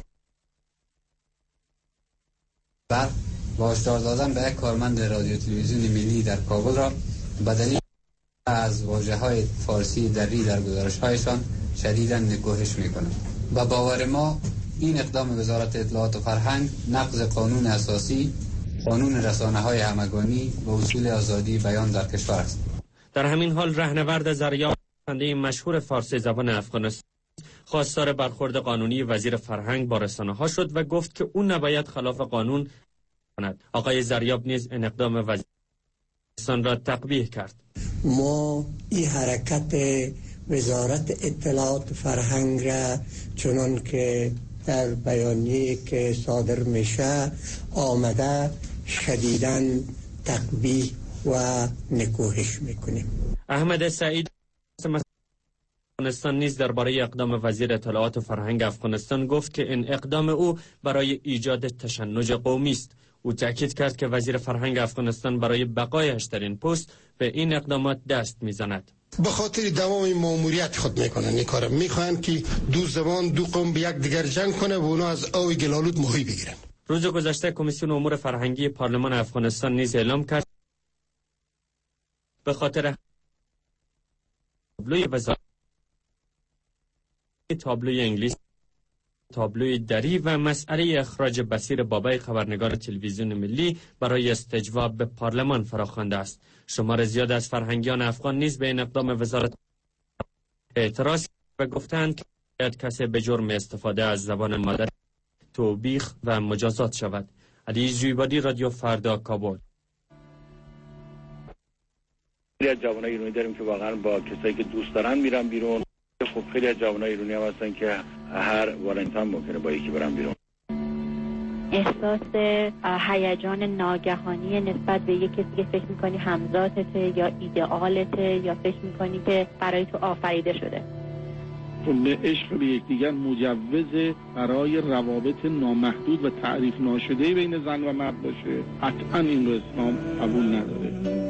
بر هشدار دادن به یک کارمند رادیو تلویزیون ملی در کابل را به دلیل از واژه‌های فارسی دری در گزارش‌هایشان شدیداً نکوهش می‌کند. با باور ما این اقدام وزارت اطلاعات و فرهنگ نقض قانون اساسی، قانون رسانه‌های همگانی و اصول آزادی بیان در کشور است. در همین حال رهنورد زریاب خواننده مشهور فارسی زبان افغانستان خواستار برخورد قانونی وزیر فرهنگ با رسانه‌ها شد و گفت که او نباید خلاف قانون کند. آقای زریاب نیز این اقدام وزیر افغانستان را تقبیح کرد. ما این حرکت وزارت اطلاعات و فرهنگ را چنان که در بیانیه که صادر میشه آمده شدیداً تقبیح و نکوهش میکنیم. احمد سعید افغانستان نیز درباره اقدام وزیر اطلاعات و فرهنگ افغانستان گفت که این اقدام او برای ایجاد تشنج قومی است. او تاکید کرد که وزیر فرهنگ افغانستان برای بقایش در این پست به این اقدامات دست میزند. به خاطر دوام ماموریت خود میکنن این کارو، میخوان که دو زبان دو قوم به یک دیگر جنگ کنه و اونا از آوی گلالود ماهی بگیرن. روز گذشته کمیسیون امور فرهنگی پارلمان افغانستان نیز اعلام کرد به خاطر تابلوی وزارت تابلوی انگلیسی، تابلوی دری و مسئله اخراج بصیر بابای خبرنگار تلویزیون ملی برای استجواب به پارلمان فراخوانده است. شمار زیاد از فرهنگیان افغان نیز به این اقدام وزارت اعتراض و گفتند که باید کسی به جرم استفاده از زبان مادری توبیخ و مجازات شود. علی جویبادی، رادیو فردا، کابل. خیلی از جوانای ایرانی داریم که واقعا با کسایی که دوست دارن میرن بیرون. خب خیلی از جوانای ایرانی هم هستن که هر والنتین ممکنه با یکی برن بیرون. احساس هیجان ناگهانی نسبت به یک کسی که فکر میکنی همذاتته یا ایدئالته یا فکر میکنی که برای تو آفریده شده. عشق به یکدیگر مجوز برای روابط نامحدود و تعریف ناشده بین زن و مرد باشه، قطعا این رو اسلام قبول نداره.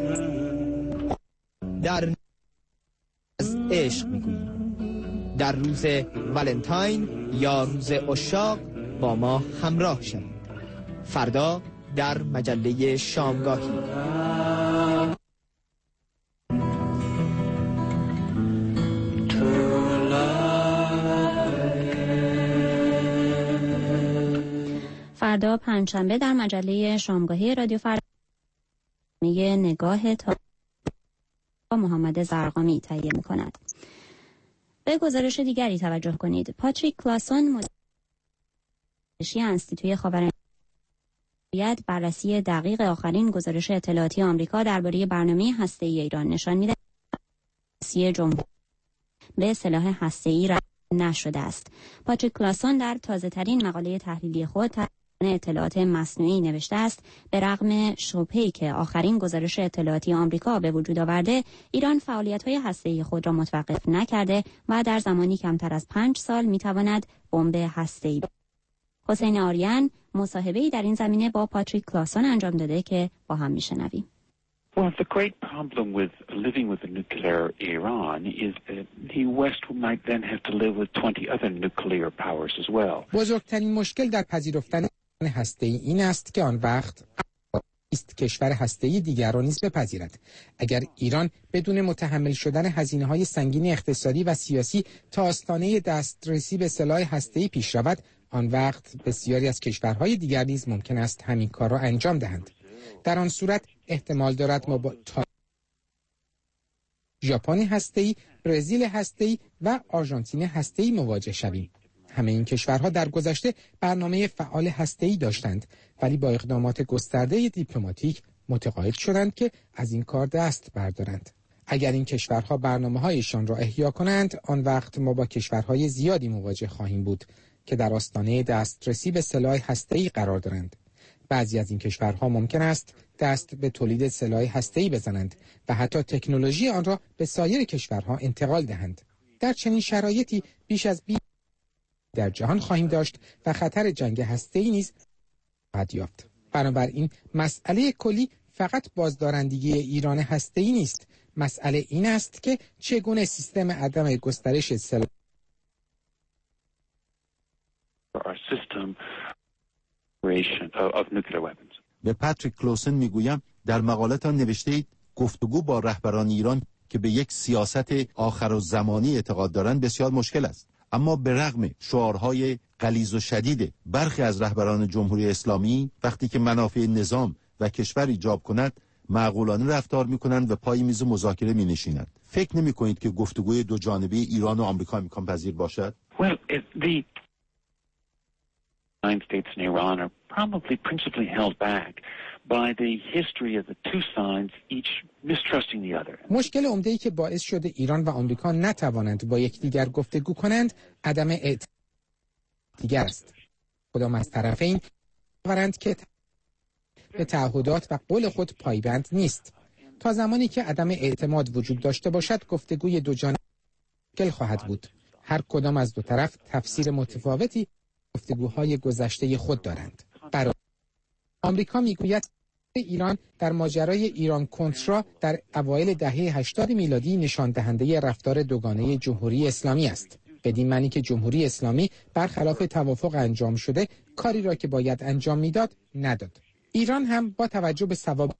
در از عشق میگوییم. در روز ولنتاین یا روز عشاق با ما همراه شوید. فردا در مجله شامگاهی. فردا پنجشنبه در مجله شامگاهی رادیو فردا میگه نگاه تا محمد زرقامی تهیه می‌کند. به گزارش دیگری توجه کنید. پاتریک کلاسون مدیر انستیتوی خاورمیانه بررسی دقیق آخرین گزارش اطلاعاتی آمریکا درباره برنامه هسته‌ای ایران نشان می‌دهد که جمهوری به سلاح هسته‌ای را نشده است. پاتریک کلاسون در تازه‌ترین مقاله تحلیلی خود اطلاعات مصنوعی نوشته است به رغم شبهه‌ای که آخرین گزارش اطلاعاتی آمریکا به وجود آورده، ایران فعالیت‌های هسته‌ای خود را متوقف نکرده و در زمانی کمتر از پنج سال می‌تواند بمب هسته‌ای. حسین آریان مصاحبه‌ای در این زمینه با پاتریک کلاسون انجام داده که با هم می‌شنویم. Well, the great problem with living with a nuclear Iran is that the West might then have to live with twenty other nuclear powers as well. بزرگترین مشکل در پذیرفتن هسته‌ای این است که آن وقت است کشور هسته‌ای دیگر را نیز بپذیرد. اگر ایران بدون متحمل شدن هزینه‌های سنگین اقتصادی و سیاسی تا آستانه دسترسی به سلاح هسته‌ای پیش رود، آن وقت بسیاری از کشورهای دیگر نیز ممکن است همین کار را انجام دهند. در آن صورت احتمال دارد ما با تا... ژاپن هسته‌ای، برزیل هسته‌ای و آرژانتین هسته‌ای مواجه شویم. همه این کشورها در گذشته برنامه فعال هسته‌ای داشتند، ولی با اقدامات گسترده دیپلماتیک متقاعد شدند که از این کار دست بردارند. اگر این کشورها برنامه‌هایشان را احیا کنند، آن وقت ما با کشورهای زیادی مواجه خواهیم بود که در آستانه دسترسی به سلاح هسته‌ای قرار دارند. بعضی از این کشورها ممکن است دست به تولید سلاح هسته‌ای بزنند و حتی تکنولوژی آن را به سایر کشورها انتقال دهند. در چنین شرایطی بیش از بیست در جهان خواهیم داشت و خطر جنگ هسته‌ای نیز خواهد یافت. بنابراین مسئله کلی فقط بازدارندگی ایران هسته‌ای نیست. مسئله این است که چگونه سیستم عدم گسترش سلاح به پاتریک کلوسن میگویم در مقالتان نوشته‌اید گفتگو با رهبران ایران که به یک سیاست آخرالزمانی اعتقاد دارند بسیار مشکل است، اما به رغم شعارهای غلیظ و شدید برخی از رهبران جمهوری اسلامی وقتی که منافع نظام و کشور ایجاب کند معقولانه رفتار می‌کنند و پای میز مذاکره می‌نشینند. فکر نمی‌کنید که گفتگوی دو جانبه ایران و آمریکا امکان پذیر باشد؟ Well, it, the United States and Iran are probably principally held back by the history of the two sides, each mistrusting the other. مشکل عمده‌ای که باعث شده ایران و آمریکا نتوانند با یکدیگر گفتگو کنند عدم اعتماد دیگر است. کدام از طرفین باورند که به تعهدات و قول خود پایبند نیست. تا زمانی که عدم اعتماد وجود داشته باشد گفتگوی دو جانبه مشکل خواهد بود. هر کدام از دو طرف تفسیر متفاوتی گفتگوهای گذشته خود دارند. برای آمریکا میگوید ایران در ماجرای ایران کنترا در اوایل دهه هشتاد میلادی نشان دهنده رفتار دوگانه جمهوری اسلامی است. بدین معنی که جمهوری اسلامی برخلاف توافق انجام شده کاری را که باید انجام میداد نداد. ایران هم با توجه به ثوابت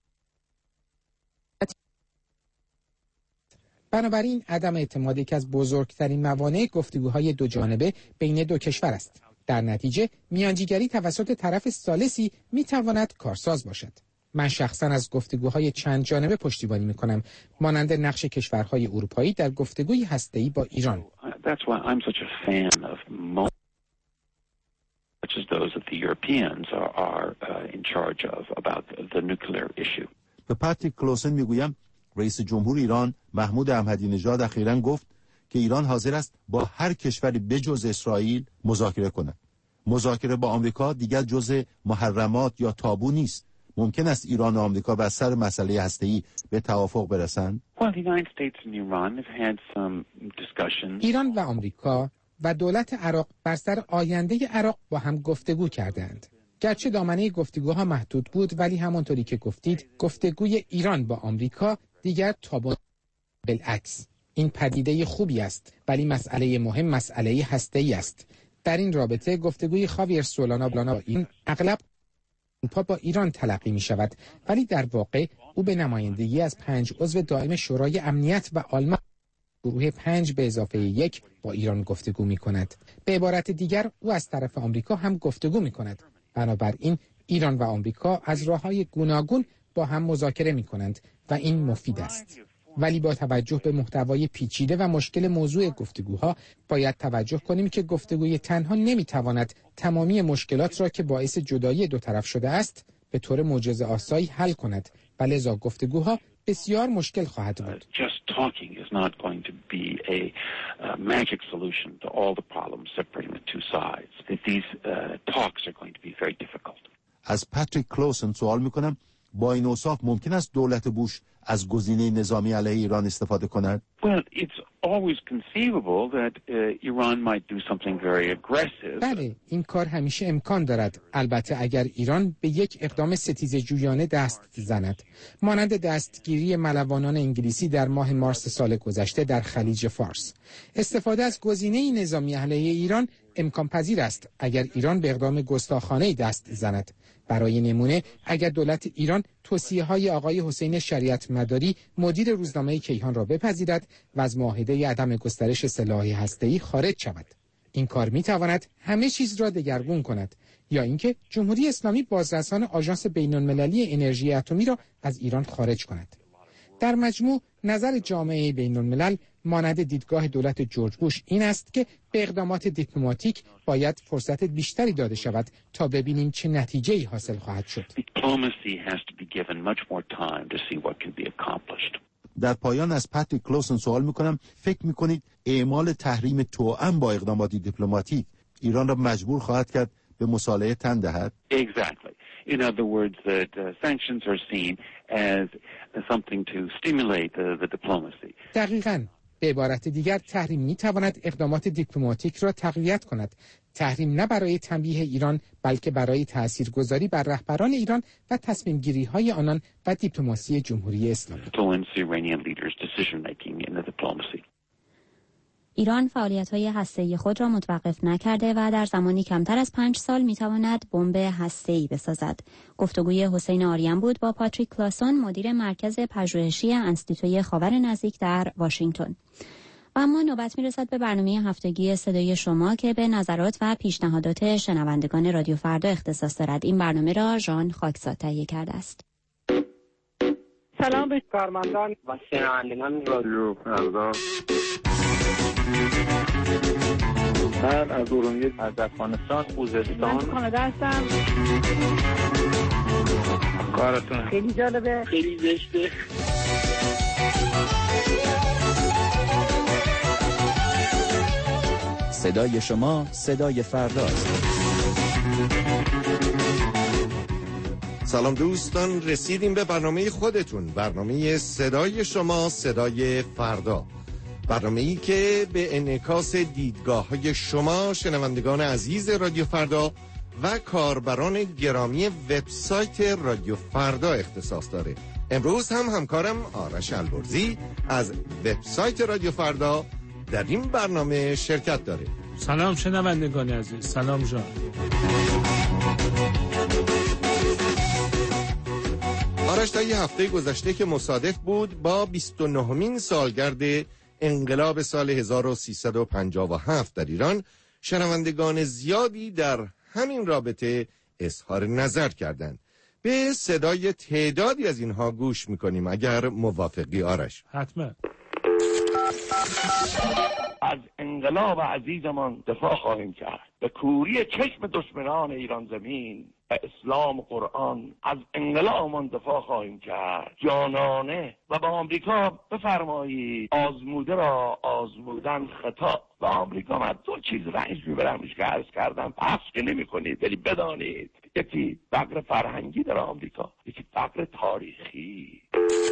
بنابراین عدم اعتماد یکی از بزرگترین موانع گفتگوهای دو جانبه بین دو کشور است. در نتیجه میانجیگری توسط طرف ثالثی میتواند کارساز باشد. من شخصا از گفتگوهای چند جانبه پشتیبانی میکنم، مانند نقش کشورهای اروپایی در گفتگوی هسته‌ای با ایران. That's why I'm such a fan of most such as those that the Europeans are, are uh, in charge of about the nuclear issue. به پاتریک کلوسن میگویم رئیس جمهور ایران محمود احمدی نژاد اخیراً گفت که ایران حاضر است با هر کشوری بجز اسرائیل مذاکره کند. مذاکره با آمریکا دیگر جزء محرمات یا تابو نیست. ممکن است ایران و آمریکا بر سر مسئله هسته‌ای به توافق برسند؟ ایران و آمریکا و دولت عراق بر سر آینده عراق با هم گفتگو کردند. گرچه دامنه گفتگوها محدود بود ولی همانطوری که گفتید گفتگوی ایران با آمریکا دیگر تابو بالعکس. این پدیده خوبی است ولی مسئله مهم مسئله هسته‌ای است. در این رابطه گفتگوی خاویر سولانا بلانا با این اغلب اروپا با ایران تلقی می شود ولی در واقع او به نمایندگی از پنج عضو دائم شورای امنیت و آلمان گروه پنج به اضافه یک با ایران گفتگو می کند. به عبارت دیگر او از طرف آمریکا هم گفتگو می کند. بنابراین ایران و آمریکا از راه‌های گوناگون با هم مذاکره می کنند و این مفید است. ولی با توجه به محتوای پیچیده و مشکل موضوع گفتگوها باید توجه کنیم که گفتگوی تنها نمیتواند تمامی مشکلات را که باعث جدایی دو طرف شده است به طور معجزه آسایی حل کند و لذا گفتگوها بسیار مشکل خواهد بود. Just talking is not going to be a uh, magic solution to all the problems separating the two sides. These uh, talks are going to be very difficult. از پاتریک کلوسن سوال میکنم با این اوصاف ممکن است دولت بوش از گزینه نظامی علیه ایران استفاده کند؟ Well, it's always conceivable that uh, Iran might do something very aggressive. بله، این کار همیشه امکان دارد. البته اگر ایران به یک اقدام ستیزجویانه دست زند، مانند دستگیری ملوانان انگلیسی در ماه مارس سال گذشته در خلیج فارس. استفاده از گزینه نظامی علیه ایران امکان پذیر است اگر ایران به اقدام گستاخانه دست زند. برای نمونه اگر دولت ایران توصیه های آقای حسین شریعت مداری مدیر روزنامه کیهان را بپذیرد و از معاهده عدم گسترش سلاح هسته‌ای خارج شود. این کار می تواند همه چیز را دگرگون کند، یا اینکه جمهوری اسلامی بازرسان آژانس بین‌المللی انرژی اتمی را از ایران خارج کند. در مجموع نظر جامعه بین‌الملل مانند دیدگاه دولت جورج بوش این است که به اقدامات دیپلماتیک باید فرصت بیشتری داده شود تا ببینیم چه نتیجه‌ای حاصل خواهد شد. در پایان از پاتریک کلوسن سوال میکنم فکر میکنید اعمال تحریم توأم با اقدامات دیپلماتیک ایران را مجبور خواهد کرد به مصالحه تن دهد؟ Exactly. In other words, that uh, sanctions are seen as something to stimulate the, the diplomacy. دقیقاً. به عبارت دیگر تحریم می تواند اقدامات دیپلماتیک را تقویت کند. تحریم نه برای تنبیه ایران بلکه برای تاثیرگذاری بر رهبران ایران و تصمیم گیری های آنان و دیپلماسی جمهوری اسلامی. ایران فعالیت‌های هسته‌ای خود را متوقف نکرده و در زمانی کمتر از پنج سال می‌تواند بمب هسته‌ای بسازد. گفتگوی حسین آریان بود با پاتریک کلاسون، مدیر مرکز پژوهشی انستیتوی خاور نزدیک در واشنگتن. و اما نوبت می‌رسد به برنامه هفتگی صدای شما که به نظرات و پیشنهادات شنوندگان رادیو فردا اختصاص دارد. این برنامه را ژان خاکساد تهیه کرده است. سلام به کارمندان و شنوندگان رادیو فردا. من از ارومیه، از افغانستان، خوزستان، من کانادا هستم. کارتون خیلی جالبه، خیلی زشته. صدای شما صدای فرداست. سلام دوستان، رسیدیم به برنامه خودتون، برنامه صدای شما صدای فردا، برنامه‌ای که به انعکاس دیدگاه‌های شما شنوندگان عزیز رادیو فردا و کاربران گرامی وبسایت رادیو فردا اختصاص داره. امروز هم همکارم آرش البرزی از وبسایت رادیو فردا در این برنامه شرکت داره. سلام شنوندگان عزیز، سلام جان. آرش، تا یه هفته گذشته که مصادف بود با بیست و نهمین سالگرد انقلاب سال هزار و سیصد و پنجاه و هفت در ایران، شنوندگان زیادی در همین رابطه اظهار نظر کردند. به صدای تعدادی از اینها گوش میکنیم اگر موافقی آرش. حتما. از انقلاب عزیزمان دفاع خواهیم کرد، به کوری چشم دشمنان ایران زمین و اسلام و قرآن از انقلابمان دفاع خواهیم کرد جانانه. و با آمریکا بفرمایید آزموده را آزمودن خطا. و آمریکا من دو چیز رنج میبرمش که عرض کردم، پس که نمی کنید، ولی بدانید یکی فقر فرهنگی در آمریکا، یکی فقر تاریخی.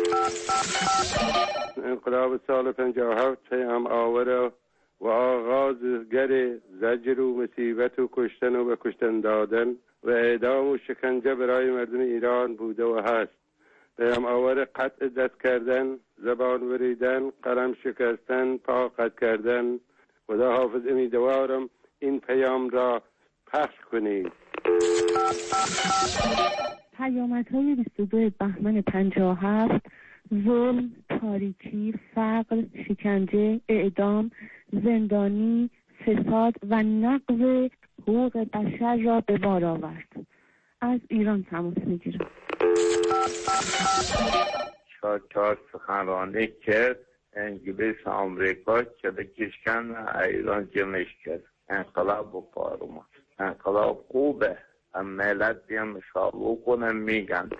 انقلاب سال پنجاه و هفت هم آور و آغازگر زجر و مصیبت و کشتن و به کشتن دادن و اعدام و شکنجه برای مردم ایران بوده و هست. هم آور قطع دست کردن، زبان بریدن، قلم شکستن، پا قطع کردن. خدا حافظ، امیدوارم این پیام را پخش کنید. پیامدهای بیست و دو بهمن پنجاه و هفت، ظلم، تاریکی، فقر، شکنجه، اعدام، زندانی، فساد و نقض حقوق بشر را به بار آورد. از ایران تماس میگیرم. شاکار سخنرانی کرد، انگلیس آمریکا کلکشکن ایران جمعش کرد. انقلاب و پارومد. انقلاب خوبه، ملت بیان مشابه کنن میگن.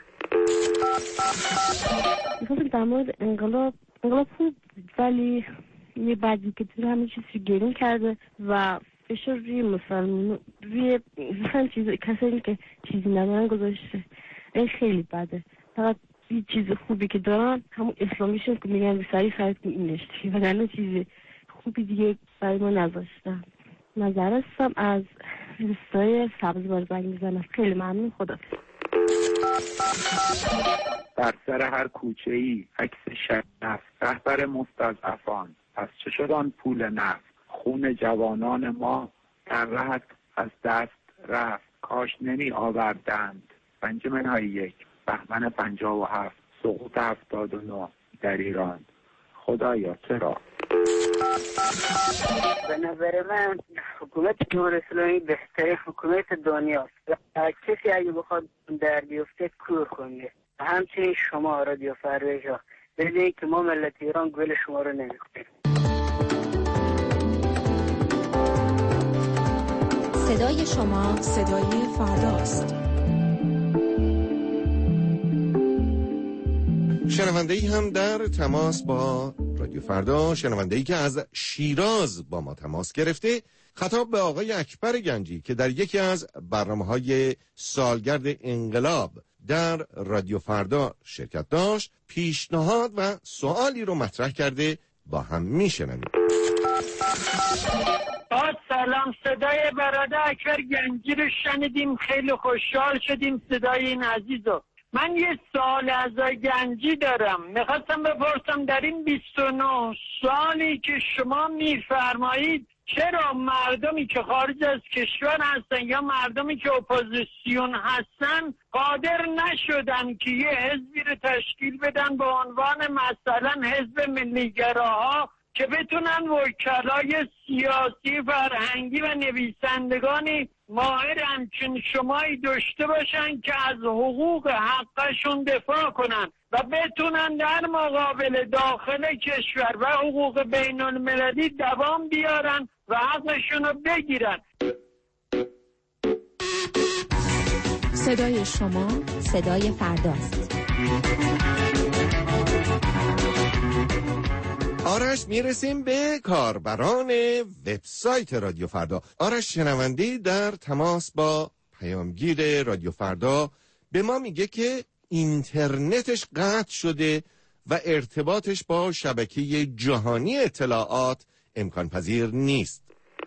میخواستم در مورد انقلاب انقلاب خوب، ولی یه بعدی که تو همه چیزی گرون کرده و فشار روی مسلمان روی مثلا چیز کسایی که چیزی ندارن گذاشته. این خیلی بده. فقط یه چیز خوبی که دارن همون اسلامیشون که میگن به سریع سریع این نشتی و نه چیز خوبی دیگه برای ما نذاشتن. نظر هستم از دوستای سبز بارزنگ میزنم. خیلی ممنون. خدا در سر هر کوچه ای عکس شرف، رهبر مستضعفان، پس چه شد آن پول نفت؟ خون جوانان ما در رهت از دست رفت، کاش نمی آوردند. بنجامین های یک بهمن پنجاه و هفت، سقوط هفتاد و نه در ایران. خدایا چرا؟ به نظر من حکومت جمهوری اسلامی بهترین حکومت دنیاست. کسی اگه بخواد در بیفته کور کنه. همچنین شما رادیو فردا بدهید که ما ملت ایران گل شما رو نمی‌کنیم. صدای شما صدای فرداست. شنونده‌ای هم در تماس با رادیو فردا، شنونده‌ای که از شیراز با ما تماس گرفته. خطاب به آقای اکبر گنجی که در یکی از برنامه‌های سالگرد انقلاب در رادیو فردا شرکت داشت، پیشنهاد و سوالی رو مطرح کرده، با هم میشنویم. سلام، صدای برادر اکبر گنجی رو شنیدیم، خیلی خوشحال شدیم صدای این عزیزو. من یه سوال از گنجی دارم، میخواستم بپرسم در این بیست و نه سالی که شما میفرمایید چرا مردمی که خارج از کشور هستن یا مردمی که اپوزیسیون هستن قادر نشدن که یه حزبی رو تشکیل بدن به عنوان مثلا حزب ملیگراها که بتونن وکلای سیاسی، فرهنگی و نویسندگانی ماهر همچون شمایی داشته باشن که از حقوق حقشون دفاع کنن و بتونن در مقابل داخل کشور و حقوق بین المللی دوام بیارن و حقشون رو بگیرن. صدای شما صدای فرداست. آرش، میرسیم به کاربران وبسایت رادیو فردا. آرش، شنونده در تماس با پیامگیر رادیو فردا به ما میگه که اینترنتش قطع شده و ارتباطش با شبکه جهانی اطلاعات امکان پذیر نیست.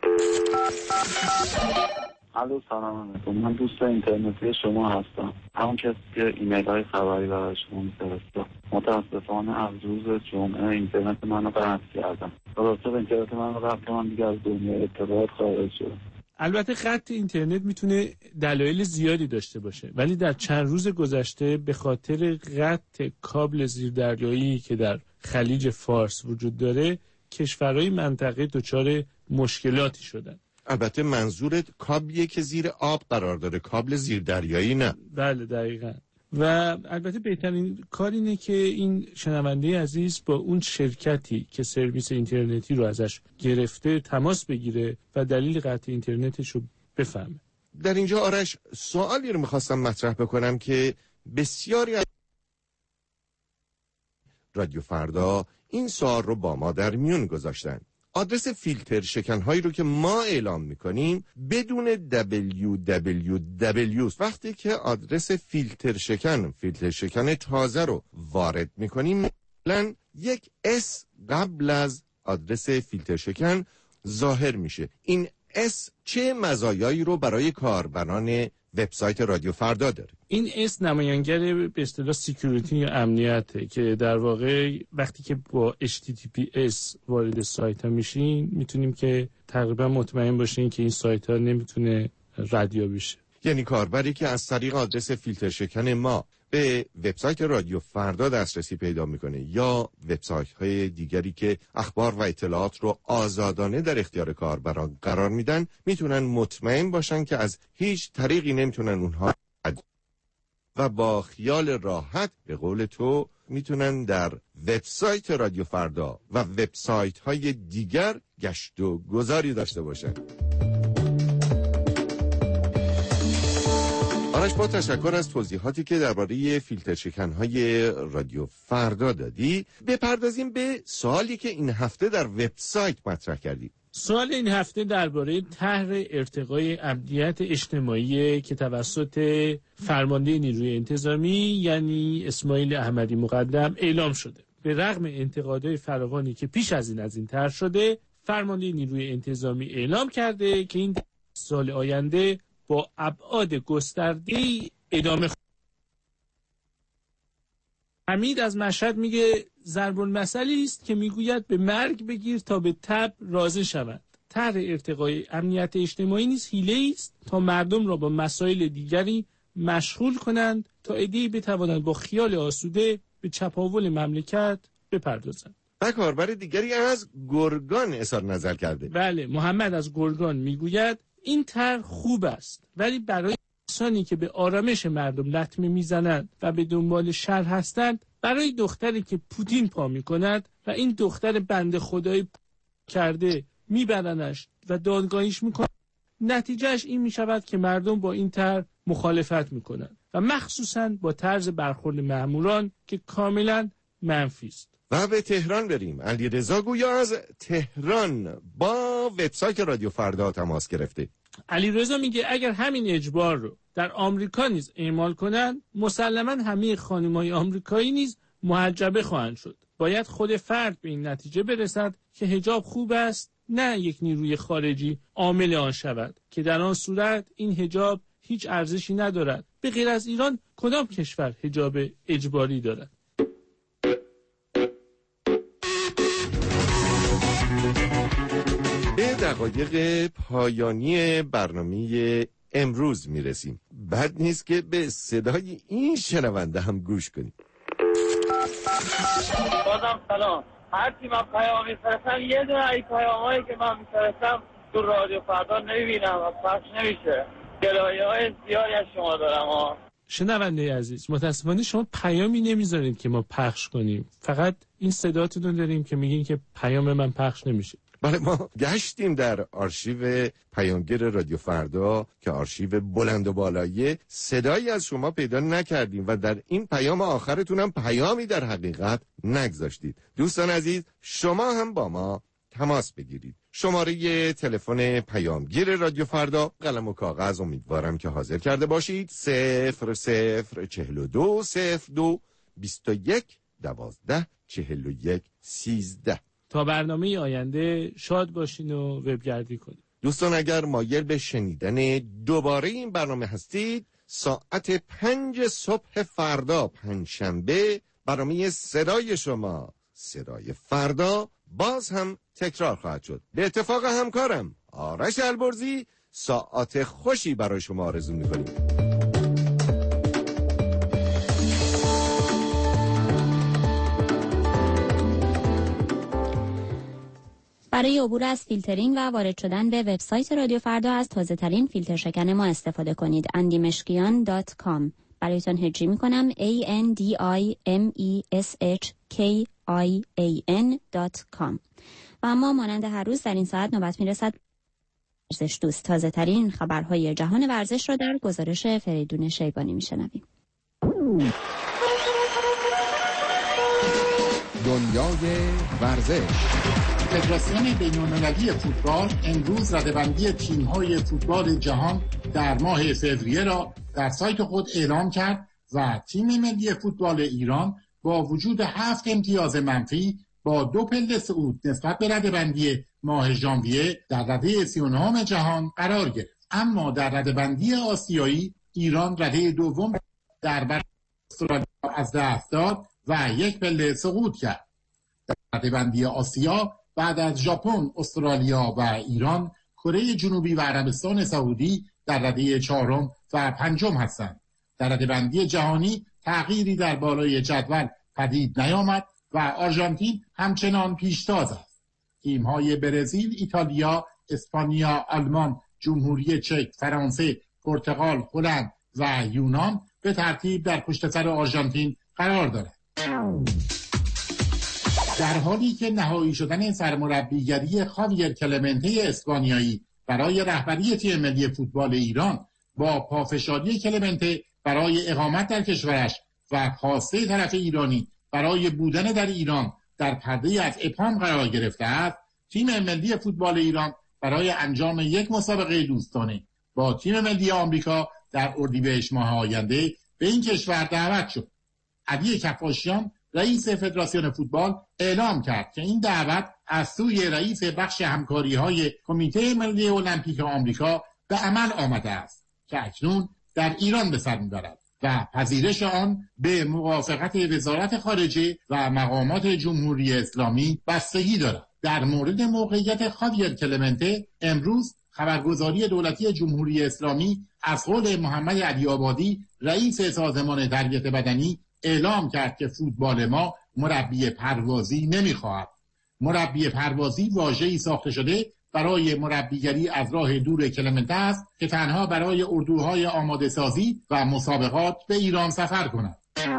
الو، سلام علیکم. من دوست اینترنتی شما هستم، همون کسی که ایمیل های خبری برای شما می‌فرسته. متاسفانه از روز جمعه اینترنت منو قطع کردم. درسته اینترنت منو قطع کردم، دیگه از دنیای اطلاعات خارج شدم. البته قطع اینترنت میتونه دلایل زیادی داشته باشه، ولی در چند روز گذشته به خاطر قطع کابل زیردریایی که در خلیج فارس وجود داره، کشورهای منطقه دچار مشکلاتی شدن. البته منظورت کابلیه که زیر آب قرار داره، کابل زیردریایی نه؟ بله دقیقاً. و البته بهترین کار اینه که این شنونده عزیز با اون شرکتی که سرویس اینترنتی رو ازش گرفته تماس بگیره و دلیل قطع اینترنتش رو بفهمه. در اینجا آرش، سوالی رو میخواستم مطرح بکنم که بسیاری از رادیو فردا این سوال رو با ما در میون گذاشتن. آدرس فیلتر شکن‌هایی رو که ما اعلام می‌کنیم بدون دبلیو دبلیو دبلیو است. وقتی که آدرس فیلتر شکن، فیلتر شکن تازه رو وارد می‌کنیم، مثلا یک اس قبل از آدرس فیلتر شکن ظاهر میشه. این اس چه مزایایی رو برای کاربران وبسایت رادیو فردا داره؟ این اس نماینگر به اصطلاح سکیوریتی یا امنیته که در واقع وقتی که با اچ تی تی پی اس وارد سایت ها میشین میتونیم که تقریبا مطمئن باشین که این سایت ها نمیتونه ردیابی بشه. یعنی کاربری که از طریق آدرس فیلتر شکن ما به وبسایت رادیو فردا دسترسی پیدا میکنه یا وبسایت های دیگری که اخبار و اطلاعات رو آزادانه در اختیار کاربران قرار میدن، میتونن مطمئن باشن که از هیچ طریقی نمیتونن اونها و با خیال راحت به قول تو میتونن در وبسایت رادیو فردا و وبسایت های دیگر گشت و گذاری داشته باشن. آرش، با تشکر از توضیحاتی که درباره فیلتر شکن‌های رادیو فردا دادی، بپردازیم به سوالی که این هفته در وبسایت مطرح کردی. سوال این هفته درباره طرح ارتقای امنیت اجتماعی که توسط فرمانده نیروی انتظامی یعنی اسماعیل احمدی مقدم اعلام شده. به رغم انتقادهای فراوانی که پیش از این از این طرح شده، فرمانده نیروی انتظامی اعلام کرده که این سال آینده با ابعاد گسترده‌ای ادامه خواهد. حمید از مشهد میگه ضرب المثلی است که میگوید به مرگ بگیر تا به تب راضی شود. طرح ارتقای امنیت اجتماعی نیز حیله‌ای است تا مردم را با مسائل دیگری مشغول کنند تا عده‌ای بتوانند با خیال آسوده به چپاول مملکت بپردازند. و کاربر دیگری از گرگان اظهار نظر کرده. بله، محمد از گرگان میگوید این طرح خوب است، ولی برای کسانی که به آرامش مردم لطمه میزنند و به دنبال شر هستند، برای دختری که پوتین پا میکند و این دختر بنده خدای کرده میبرنش و دادگاهیش میکنند، نتیجهش این میشود که مردم با این طرح مخالفت میکنند و مخصوصا با طرز برخورد ماموران که کاملا منفی است. و به تهران بریم. علیرضا گویا از تهران با وبسایت رادیو فردا تماس گرفته. علیرضا میگه اگر همین اجبار رو در آمریکا نیز اعمال کنن، مسلماً همه خانم‌های آمریکایی نیز محجبه خواهند شد. باید خود فرد به این نتیجه برسد که حجاب خوب است، نه یک نیروی خارجی عامل آن شود که در آن صورت این حجاب هیچ ارزشی ندارد. به غیر از ایران کدام کشور حجاب اجباری دارد؟ به دقایق پایانی برنامه امروز میرسیم. بد نیست که به صدای این شنونده هم گوش کنیم. بازم سلام. هر کی من پیام میفرستم یه دونه ای پیامایی که من میفرستم تو رادیو فردا نمیبینم و پخش نمیشه. گلایه‌های زیادی از شما دارم ها. شنونده عزیز، متاسفانه شما پیامی نمیذارید که ما پخش کنیم. فقط این صداتون رو داریم که میگین که پیام من پخش نمیشه. بله، ما گشتیم در آرشیو پیامگیر رادیو فردا که آرشیو بلند و بالایی، صدایی از شما پیدا نکردیم و در این پیام آخرتون هم پیامی در حقیقت نگذاشتید. دوستان عزیز، شما هم با ما تماس بگیرید. شماره تلفن پیامگیر رادیو فردا، قلم و کاغذ امیدوارم که حاضر کرده باشید. صفر صفر چهل و دو صفر دو بیست و یک دوازده چهل و یک سیزده. تا برنامه آینده شاد باشین و وبگردی کنید. دوستان اگر مایل به شنیدن دوباره این برنامه هستید، ساعت پنج صبح فردا پنجشنبه برنامه صدای شما، صدای فردا، باز هم تکرار خواهد شد. به اتفاق همکارم آرش البرزی ساعت خوشی برای شما آرزو می‌کنیم. برای عبور از فیلترینگ و وارد شدن به وبسایت رادیو فردا از تازه‌ترین فیلتر شکن ما استفاده کنید. اندیمشکیان دات کام. برایتون هجی می‌کنم A N D I M E S H K I A N دات کام. و اما مانند هر روز در این ساعت نوبت میرسد ورزش دوست. تازه‌ترین خبرهای جهان ورزش را در گزارش فریدون شیبانی میشنویم. دنیای ورزش. فدراسیون بین‌المللی فوتبال امروز رده‌بندی تیم‌های فوتبال جهان در ماه فوریه را در سایت خود اعلام کرد و تیم ملی فوتبال ایران با وجود هفت امتیاز منفی با دو پله صعود نسبت به رده‌بندی ماه ژانویه در رده سی و نهم جهان قرار گرفت. اما در رده‌بندی آسیایی ایران رده دوم در برابر استرالیا از دست داد و یک پله سقوط کرد. در رده‌بندی آسیا بعد از ژاپن، استرالیا و ایران، کره جنوبی و عربستان سعودی در رده چهارم و پنجم هستند. در رده‌بندی جهانی تغییری در بالای جدول پدید نیامد و آرژانتین همچنان پیشتاز است. تیم‌های برزیل، ایتالیا، اسپانیا، آلمان، جمهوری چک، فرانسه، پرتغال، هلند و یونان به ترتیب در پشت سر آرژانتین قرار دارند. در حالی که نهایی شدن سرمربیگری خاویر کلمنته اسپانیایی برای رهبری تیم ملی فوتبال ایران با پافشاری کلمنته برای اقامت در کشورش و خواسته طرف ایرانی برای بودن در ایران در پرده از ابهام قرار گرفته است، تیم ملی فوتبال ایران برای انجام یک مسابقه دوستانه با تیم ملی آمریکا در اردیبهشت ماه آینده به این کشور دعوت شد. علی کفاشیان رئیس فدراسیون فوتبال اعلام کرد که این دعوت از سوی رئیس بخش همکاری‌های کمیته ملی المپیک آمریکا به عمل آمده است که اکنون در ایران به سر می‌برد و پذیرش آن به موافقت وزارت خارجه و مقامات جمهوری اسلامی بستگی دارد. در مورد موقعیت خاویر کلمنته امروز خبرگزاری دولتی جمهوری اسلامی از قول محمد علی آبادی رئیس سازمان تربیت بدنی اعلام کرد که فوتبال ما مربی پروازی نمیخواهد. مربی پروازی واژه‌ای ساخته شده برای مربیگری از راه دور کلمنته است که تنها برای اردوهای آماده سازی و مسابقات به ایران سفر کند.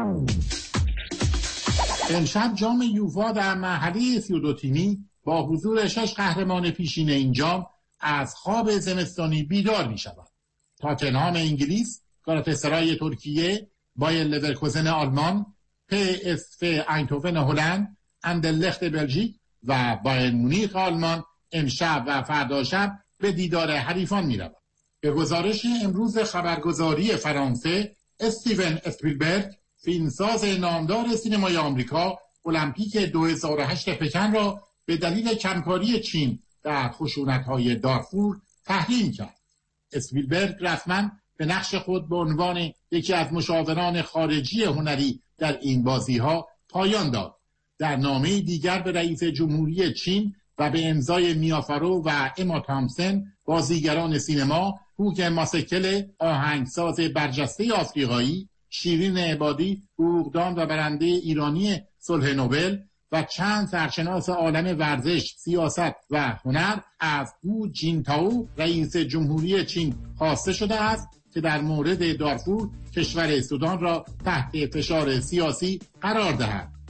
امشب جام یوفا در مرحله سی و دو تیمی با حضور شش قهرمان پیشین این جام از خواب زمستانی بیدار می شود. تاتنهام انگلیس، گالاتاسرای ترکیه، بایر لورکوزن آلمان، پی اس و اینتوون هلند، اندرلخت بلژیک و بایر مونیخ آلمان امشب و فردا شب به دیدار حریفان می‌روند. به گزارش امروز خبرگزاری فرانسه، استیون اسپیلبرگ، فیلمساز نامدار سینمای آمریکا، المپیک دو هزار و هشت پکن را به دلیل کمکاری چین در خشونت‌های دارفور تحریم کرد. اسپیلبرگ رسما به نقش خود به عنوان یکی از مشاوران خارجی هنری در این بازی‌ها پایان داد. در نامه دیگر به رئیس جمهوری چین و به امضای میافرو و اما تامسن، بازیگران سینما، هوگ ماسکل، آهنگساز برجسته آفریقایی، شیرین عبادی، حقوقدان و برنده ایرانی صلح نوبل و چند سرشناس عالم ورزش، سیاست و هنر از هو جینتائو رئیس جمهوری چین خواسته شده است که در مورد دارفور کشور سودان را تحت فشار سیاسی قرار دهد.